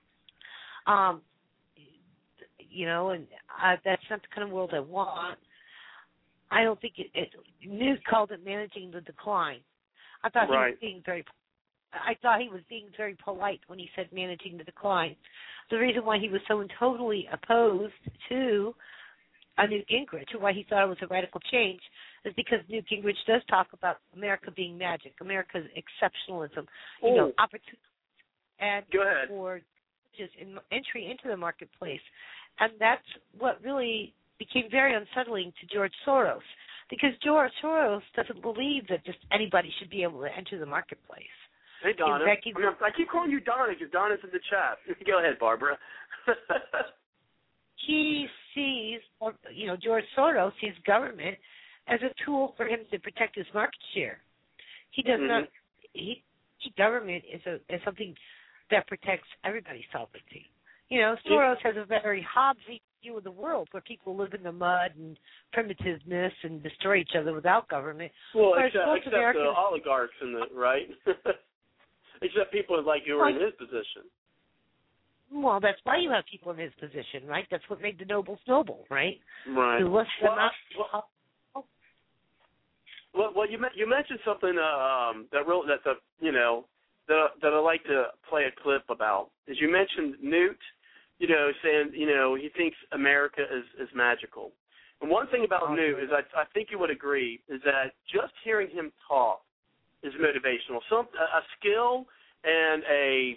Um, you know, and uh, that's not the kind of world I want. I don't think it, it Newt called it managing the decline. I thought right. he was being very I thought he was being very polite when he said managing the decline. The reason why he was so totally opposed to a Newt Gingrich, or why he thought it was a radical change, is because Newt Gingrich does talk about America being magic, America's exceptionalism, you Ooh. know, opportunity and Go ahead. for just in, entry into the marketplace. And that's what really became very unsettling to George Soros, because George Soros doesn't believe that just anybody should be able to enter the marketplace. Hey, Donna. Fact, I, mean, I keep calling you Donna because Donna's in the chat. Go ahead, Barbara. He sees, you know, George Soros sees government as a tool for him to protect his market share. He does mm-hmm. not. He, he government is a is something that protects everybody's sovereignty. You know, Soros has a very Hobbesian view of the world where people live in the mud and primitiveness and destroy each other without government. Well, Whereas except, most except Americans, the oligarchs, in the right? Except people like you are in his position. Well, that's why you have people in his position, right? That's what made the nobles noble, right? Right. To lift them well, up. Well, well, well, you you mentioned something uh, um, that real that the you know that that I like to play a clip about. Is you mentioned Newt, you know, saying you know he thinks America is is magical. And one thing about Newt is I I think you would agree is that just hearing him talk is motivational. Some a skill and a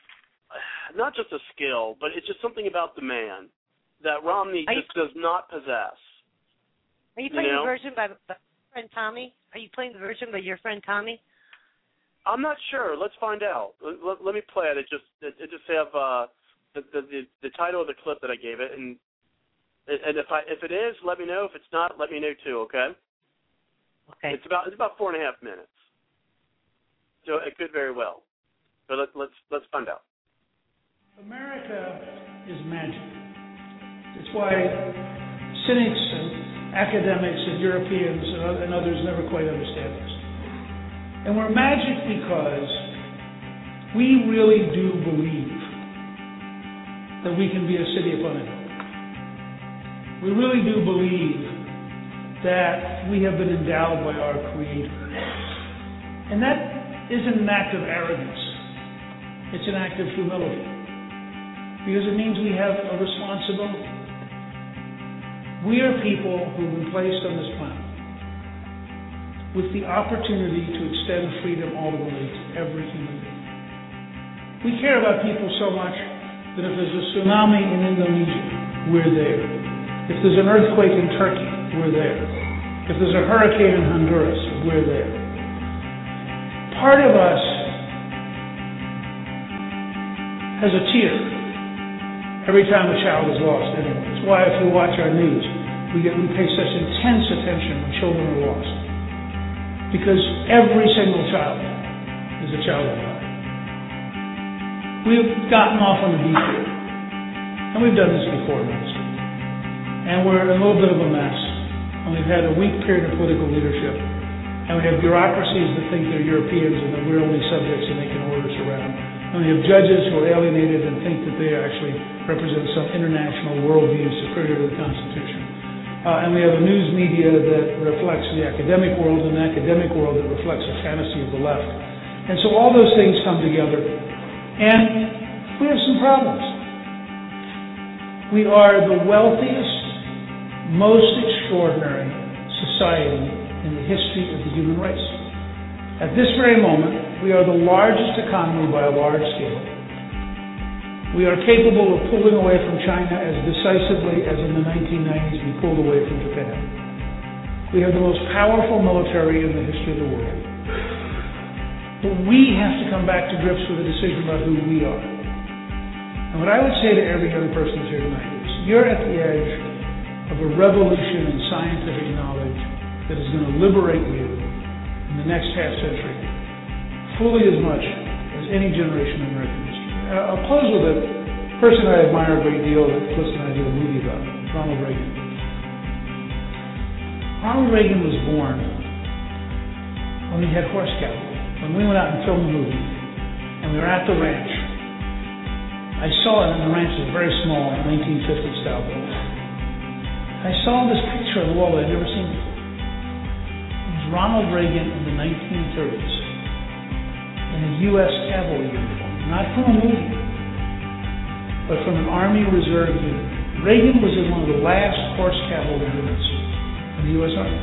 not just a skill, but it's just something about the man that Romney Are just you, does not possess. Are you playing you know? the version by, by friend Tommy? Are you playing the version by your friend Tommy? I'm not sure. Let's find out. Let, let, let me play it. It just it, it just have uh, the, the the the title of the clip that I gave it, and and if I if it is, let me know. If it's not, let me know too. Okay. Okay. It's about it's about four and a half minutes, so it could very well. But let, let's let's find out. America is magic. It's why cynics and academics and Europeans and others never quite understand us. And we're magic because we really do believe that we can be a city upon a hill. We really do believe that we have been endowed by our Creator. And that isn't an act of arrogance. It's an act of humility. Because it means we have a responsibility. We are people who have been placed on this planet with the opportunity to extend freedom all the way to every human being. We care about people so much that if there's a tsunami in Indonesia, we're there. If there's an earthquake in Turkey, we're there. If there's a hurricane in Honduras, we're there. Part of us has a tear every time a child is lost anywhere. It's why if you watch our news, we get we pay such intense attention when children are lost. Because every single child is a child of God. We've gotten off on the deep end, and we've done this before, Minister. And we're in a little bit of a mess. And we've had a weak period of political leadership. And we have bureaucracies that think they're Europeans and that we're only subjects and they can order us around. And we have judges who are alienated and think that they actually represent some international worldview superior to the Constitution. Uh, and we have a news media that reflects the academic world and an academic world that reflects a fantasy of the left. And so all those things come together. And we have some problems. We are the wealthiest, most extraordinary society in the history of the human race. At this very moment, we are the largest economy by a large scale. We are capable of pulling away from China as decisively as in the nineteen nineties we pulled away from Japan. We have the most powerful military in the history of the world. But we have to come back to grips with a decision about who we are. And what I would say to every young person here tonight is, you're at the edge of a revolution in scientific knowledge that is going to liberate you in the next half century fully as much as any generation in American history. Uh, I'll close with a person I admire a great deal that Cliff and I did a movie about, Ronald Reagan. Ronald Reagan was born when he had horse cavalry. When we went out and filmed the movie, and we were at the ranch, I saw it, and the ranch was very small, nineteen fifties style building. I saw this picture on the wall that I'd never seen before. It was Ronald Reagan in the nineteen thirties in a U S cavalry uniform, not from a movie, but from an Army Reserve unit. Reagan was in one of the last horse cavalry units in the U S Army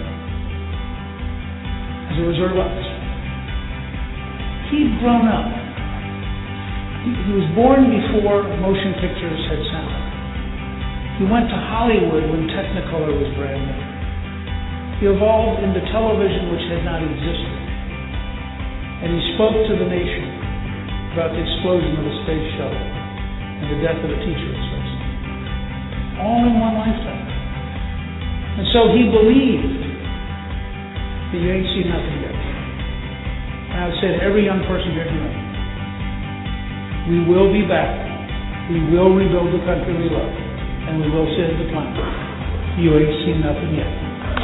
as a reserve officer. He'd grown up. He, he was born before motion pictures had sound. He went to Hollywood when Technicolor was brand new. He evolved into television which had not existed. And he spoke to the nation about the explosion of a space shuttle and the death of a teacher in space. All in one lifetime. And so he believed that you ain't seen nothing yet. And I would say to every young person here tonight, we will be back. We will rebuild the country we love. And we will say to the planet, you ain't seen nothing yet.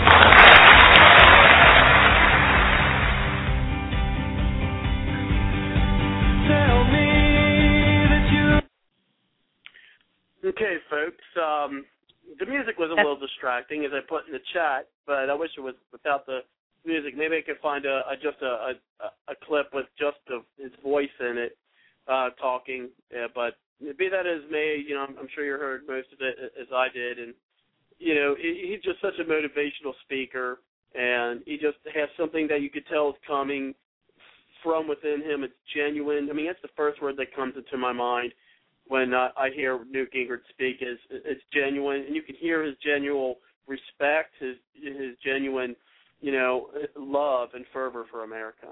Tell me that you... Okay, folks. Um, the music was a little distracting, as I put in the chat, but I wish it was without the music. Maybe I could find a, a just a, a, a clip with just a, his voice in it uh, talking. Yeah, but be that as may, you know, I'm, I'm sure you heard most of it as I did, and you know, he, he's just such a motivational speaker, and he just has something that you could tell is coming from within him. It's genuine. I mean, that's the first word that comes into my mind when uh, I hear Newt Gingrich speak. Is it's genuine, and you can hear his genuine respect, his his genuine, you know, love and fervor for America.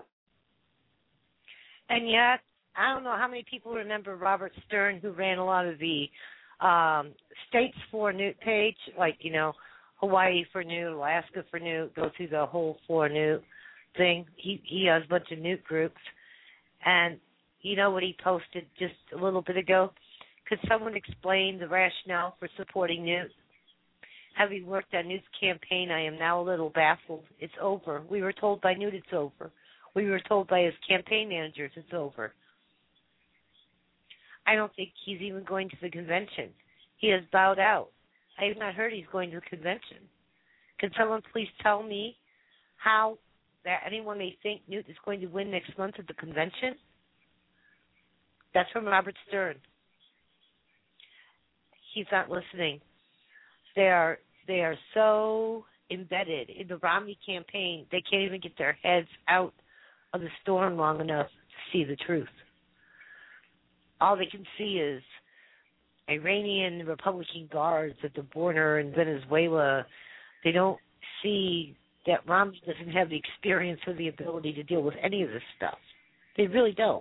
And yet, I don't know how many people remember Robert Stern, who ran a lot of the um, states for Newt page, like, you know, Hawaii for Newt, Alaska for Newt, go through the whole for Newt thing. He, he has a bunch of Newt groups. And you know what he posted just a little bit ago? Could someone explain the rationale for supporting Newt? Having worked on Newt's campaign, I am now a little baffled. It's over. We were told by Newt it's over. We were told by his campaign managers it's over. I don't think he's even going to the convention. He has bowed out. I have not heard he's going to the convention. Can someone please tell me how that anyone may think Newt is going to win next month at the convention? That's from Robert Stern. He's not listening. They are they are so embedded in the Romney campaign, they can't even get their heads out of the storm long enough to see the truth. All they can see is Iranian Republican guards at the border in Venezuela, they don't see that Romney doesn't have the experience or the ability to deal with any of this stuff. They really don't.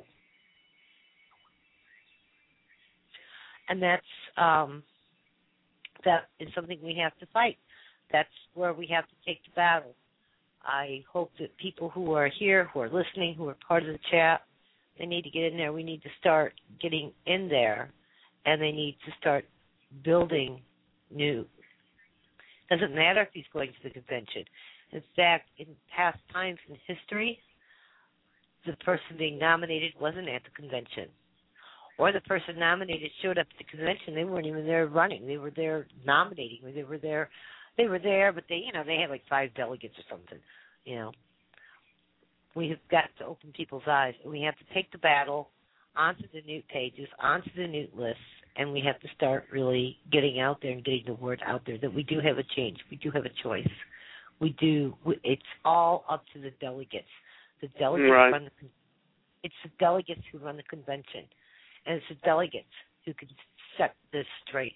And that's um, that is something we have to fight. That's where we have to take the battle. I hope that people who are here, who are listening, who are part of the chat, they need to get in there. We need to start getting in there, and they need to start building new. Doesn't matter if he's going to the convention. In fact, in past times in history, the person being nominated wasn't at the convention. Or the person nominated showed up at the convention. They weren't even there running. They were there nominating. They were there, they were there, but they, you know, they had like five delegates or something. You know, we have got to open people's eyes. We have to take the battle onto the new pages, onto the new lists, and we have to start really getting out there and getting the word out there that we do have a change. We do have a choice. We do. It's all up to the delegates. The delegates right. run the. It's the delegates who run the convention. And it's the delegates who can set this straight.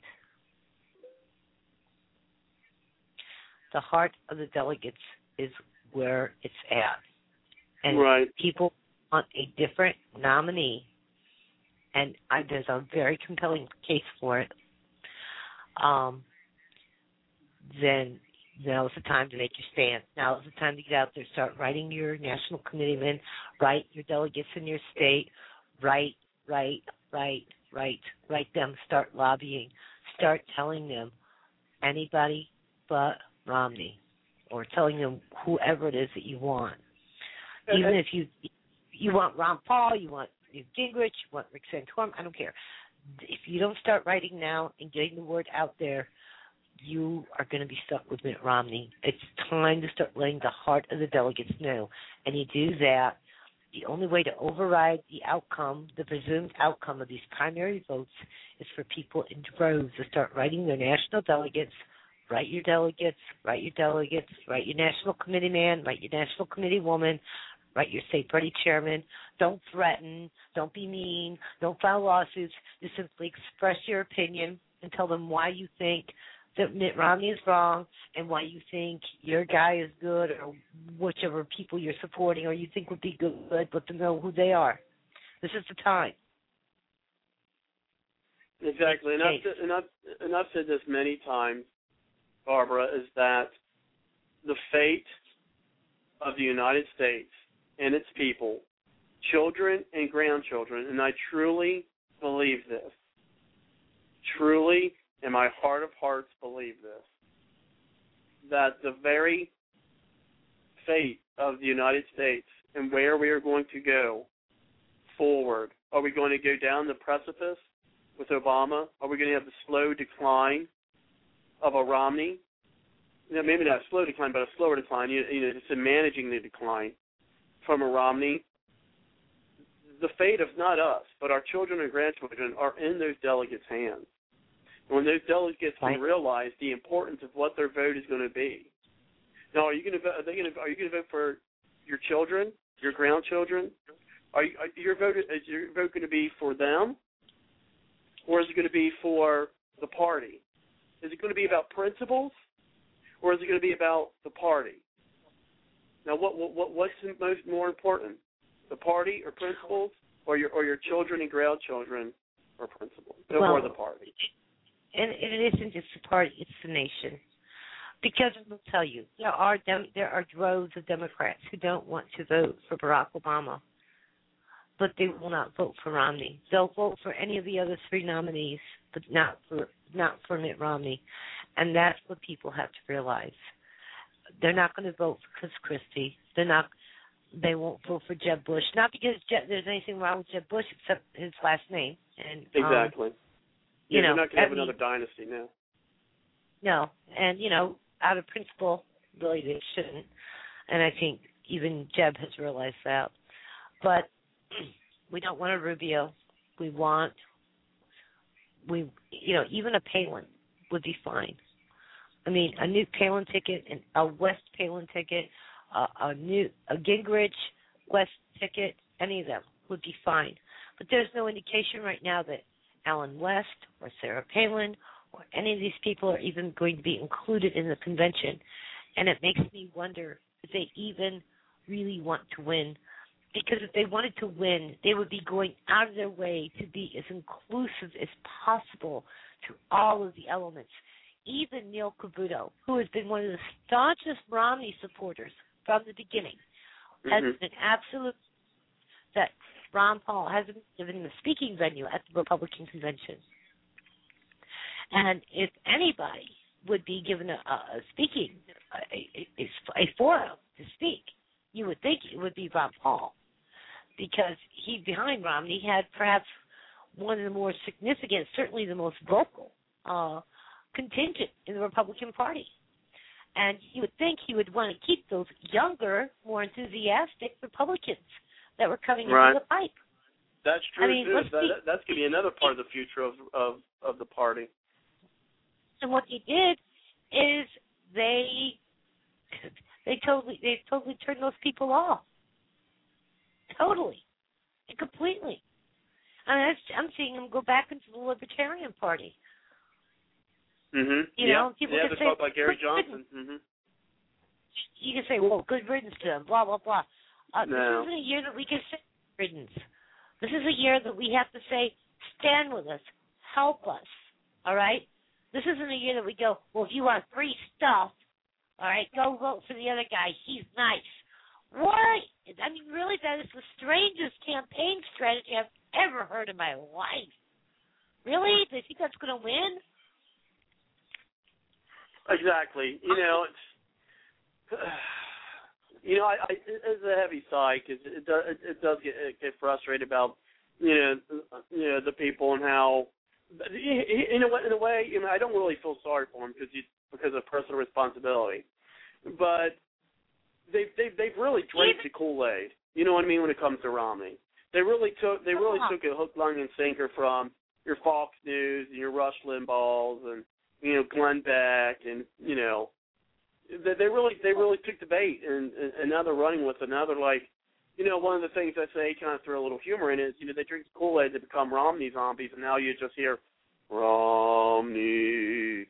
The heart of the delegates is where it's at. And right. people want a different nominee, and I, there's a very compelling case for it, um, then now's the time to make your stand. Now is the time to get out there, start writing your national committeemen, write your delegates in your state, write, write, Right, right, write them, start lobbying, start telling them anybody but Romney, or telling them whoever it is that you want. Okay. Even if you you want Ron Paul, you want Newt Gingrich, you want Rick Santorum, I don't care. If you don't start writing now and getting the word out there, you are going to be stuck with Mitt Romney. It's time to start letting the heart of the delegates know, and you do that. The only way to override the outcome, the presumed outcome of these primary votes, is for people in droves to start writing their national delegates, write your delegates, write your delegates, write your national committee man, write your national committee woman, write your state party chairman. Don't threaten. Don't be mean. Don't file lawsuits. Just simply express your opinion and tell them why you think that Mitt Romney is wrong and why you think your guy is good, or whichever people you're supporting or you think would be good, let them know who they are. This is the time. Exactly. And I've, and, I've, and I've said this many times, Barbara, is that the fate of the United States and its people, children and grandchildren, and I truly believe this, truly in my heart of hearts believe this, that the very fate of the United States and where we are going to go forward, are we going to go down the precipice with Obama? Are we going to have the slow decline of a Romney? You know, maybe not a slow decline, but a slower decline, you, you know, just in managing the decline from a Romney. The fate of not us, but our children and grandchildren are in those delegates' hands. When those delegates can realize the importance of what their vote is going to be. Now, are you going to vote? Are they going to? Are you going to vote for your children, your grandchildren? Are, you, are your vote? Is your vote going to be for them, or is it going to be for the party? Is it going to be about principles, or is it going to be about the party? Now, what what what's most more important, the party or principles, or your or your children and grandchildren or principles, well, or the party? And it isn't just the party; it's the nation. Because I will tell you, there are dem- there are droves of Democrats who don't want to vote for Barack Obama, but they will not vote for Romney. They'll vote for any of the other three nominees, but not for not for Mitt Romney. And that's what people have to realize. They're not going to vote for Chris Christie. They're not. They won't vote for Jeb Bush. Not because Jeb, there's anything wrong with Jeb Bush except his last name. And exactly. Um, You yeah, know, you're not going to have I mean, another dynasty now. No, and, you know, out of principle, really they shouldn't. And I think even Jeb has realized that. But we don't want a Rubio. We want, we, you know, even a Palin would be fine. I mean, a Newt Palin ticket, and a West Palin ticket, a, a Newt, a Gingrich West ticket, any of them would be fine. But there's no indication right now that Allen West or Sarah Palin or any of these people are even going to be included in the convention. And it makes me wonder if they even really want to win. Because if they wanted to win, they would be going out of their way to be as inclusive as possible to all of the elements. Even Neil Cavuto, who has been one of the staunchest Romney supporters from the beginning, mm-hmm. has been absolute that Ron Paul hasn't been given the speaking venue at the Republican convention. And if anybody would be given a, a speaking, a, a, a forum to speak, you would think it would be Ron Paul, because he, behind Romney, had perhaps one of the more significant, certainly the most vocal uh, contingent in the Republican Party. And you would think he would want to keep those younger, more enthusiastic Republicans that were coming right. into the pipe. That's true, I mean, too. That, see, that's going to be another part of the future of, of, of the party. And what they did is they they totally they totally turned those people off. Totally. And completely. I mean, I'm seeing them go back into the Libertarian Party. Mm-hmm. You yeah. know, people yeah, can they're say, talking about Gary Johnson. Mm-hmm. You can say, well, good riddance to them, blah, blah, blah. Uh, no. This isn't a year that we can say riddance. This is a year that we have to say, stand with us, help us, all right? This isn't a year that we go, well, if you want free stuff, all right, go vote for the other guy. He's nice. What? I mean, really, that is the strangest campaign strategy I've ever heard in my life. Really? Do you think that's going to win? Exactly. You know, it's, you know, I, I, it's a heavy sigh because it does, it, it does get, get frustrated about, you know, you know, the people and how, in a way, in a way, you know, I don't really feel sorry for them because because of personal responsibility, but they've they've they've really drank the Kool-Aid. You know what I mean when it comes to Romney. They really took they really took a hook, line, and sinker from your Fox News and your Rush Limbaughs and you know Glenn Beck and you know they, they really they really took the bait and, and and now they're running with another like you know one of the things I say kind of throw a little humor in is you know they drink the Kool-Aid to become Romney zombies and now you just hear Romney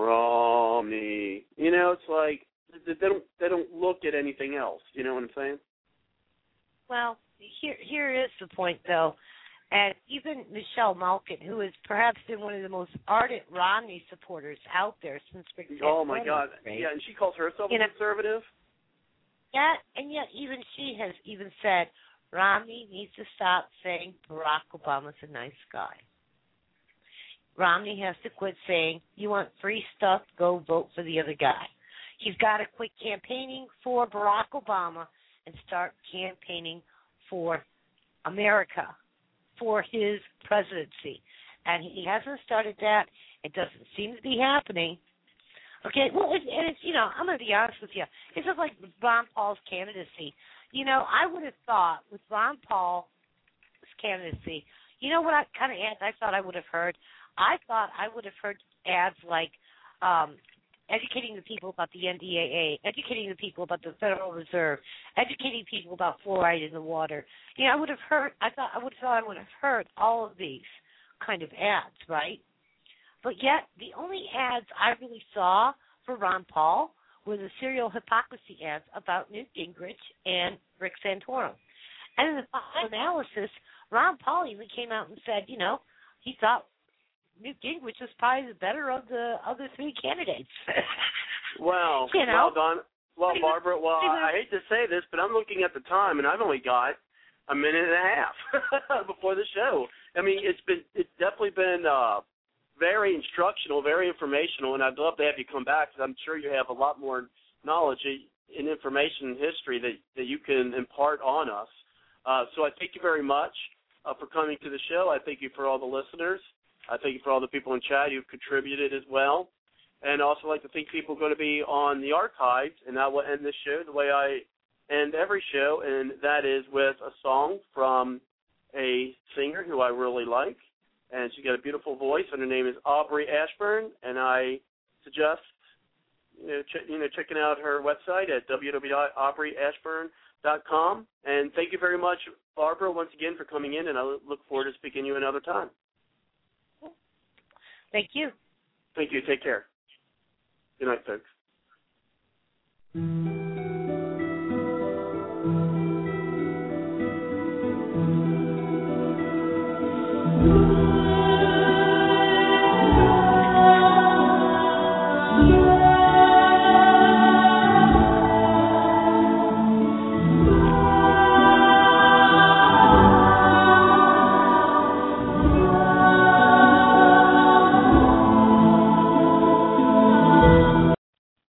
Romney. You know it's like they don't they don't look at anything else. You know what I'm saying? Well, here here is the point though. And even Michelle Malkin, who has perhaps been one of the most ardent Romney supporters out there since Rick Santorum. Oh, my God. Right? Yeah, and she calls herself you a know, conservative? Yeah, and yet even she has even said Romney needs to stop saying Barack Obama's a nice guy. Romney has to quit saying, you want free stuff, go vote for the other guy. He's got to quit campaigning for Barack Obama and start campaigning for America, for his presidency. And he hasn't started that. It doesn't seem to be happening. Okay, well, it, and it's, you know, I'm going to be honest with you. It's just like Ron Paul's candidacy. You know, I would have thought with Ron Paul's candidacy, you know what I, kind of ads I thought I would have heard? I thought I would have heard ads like um, educating the people about the N D A A, educating the people about the Federal Reserve, educating people about fluoride in the water. You know, I would have heard. I thought I would have thought I would have heard all of these kind of ads, right? But yet, the only ads I really saw for Ron Paul were the serial hypocrisy ads about Newt Gingrich and Rick Santorum. And in the final analysis, Ron Paul even came out and said, you know, he thought Newt Gingrich was probably the better of the other three candidates. Wow. You know? Well done. Well, Barbara, well, I hate to say this, but I'm looking at the time, and I've only got a minute and a half before the show. I mean, it's been it's definitely been uh, very instructional, very informational, and I'd love to have you come back because I'm sure you have a lot more knowledge and information and history that, that you can impart on us. Uh, so I thank you very much uh, for coming to the show. I thank you for all the listeners. I thank you for all the people in chat who've contributed as well. And I also like to thank people going to be on the archives, and I will end this show the way I end every show, and that is with a song from a singer who I really like. And she's got a beautiful voice, and her name is Aubrey Ashburn, and I suggest you know, ch- you know checking out her website at w w w dot aubrey ashburn dot com. And thank you very much, Barbara, once again for coming in, and I look forward to speaking to you another time. Thank you. Thank you. Take care. Good night, folks.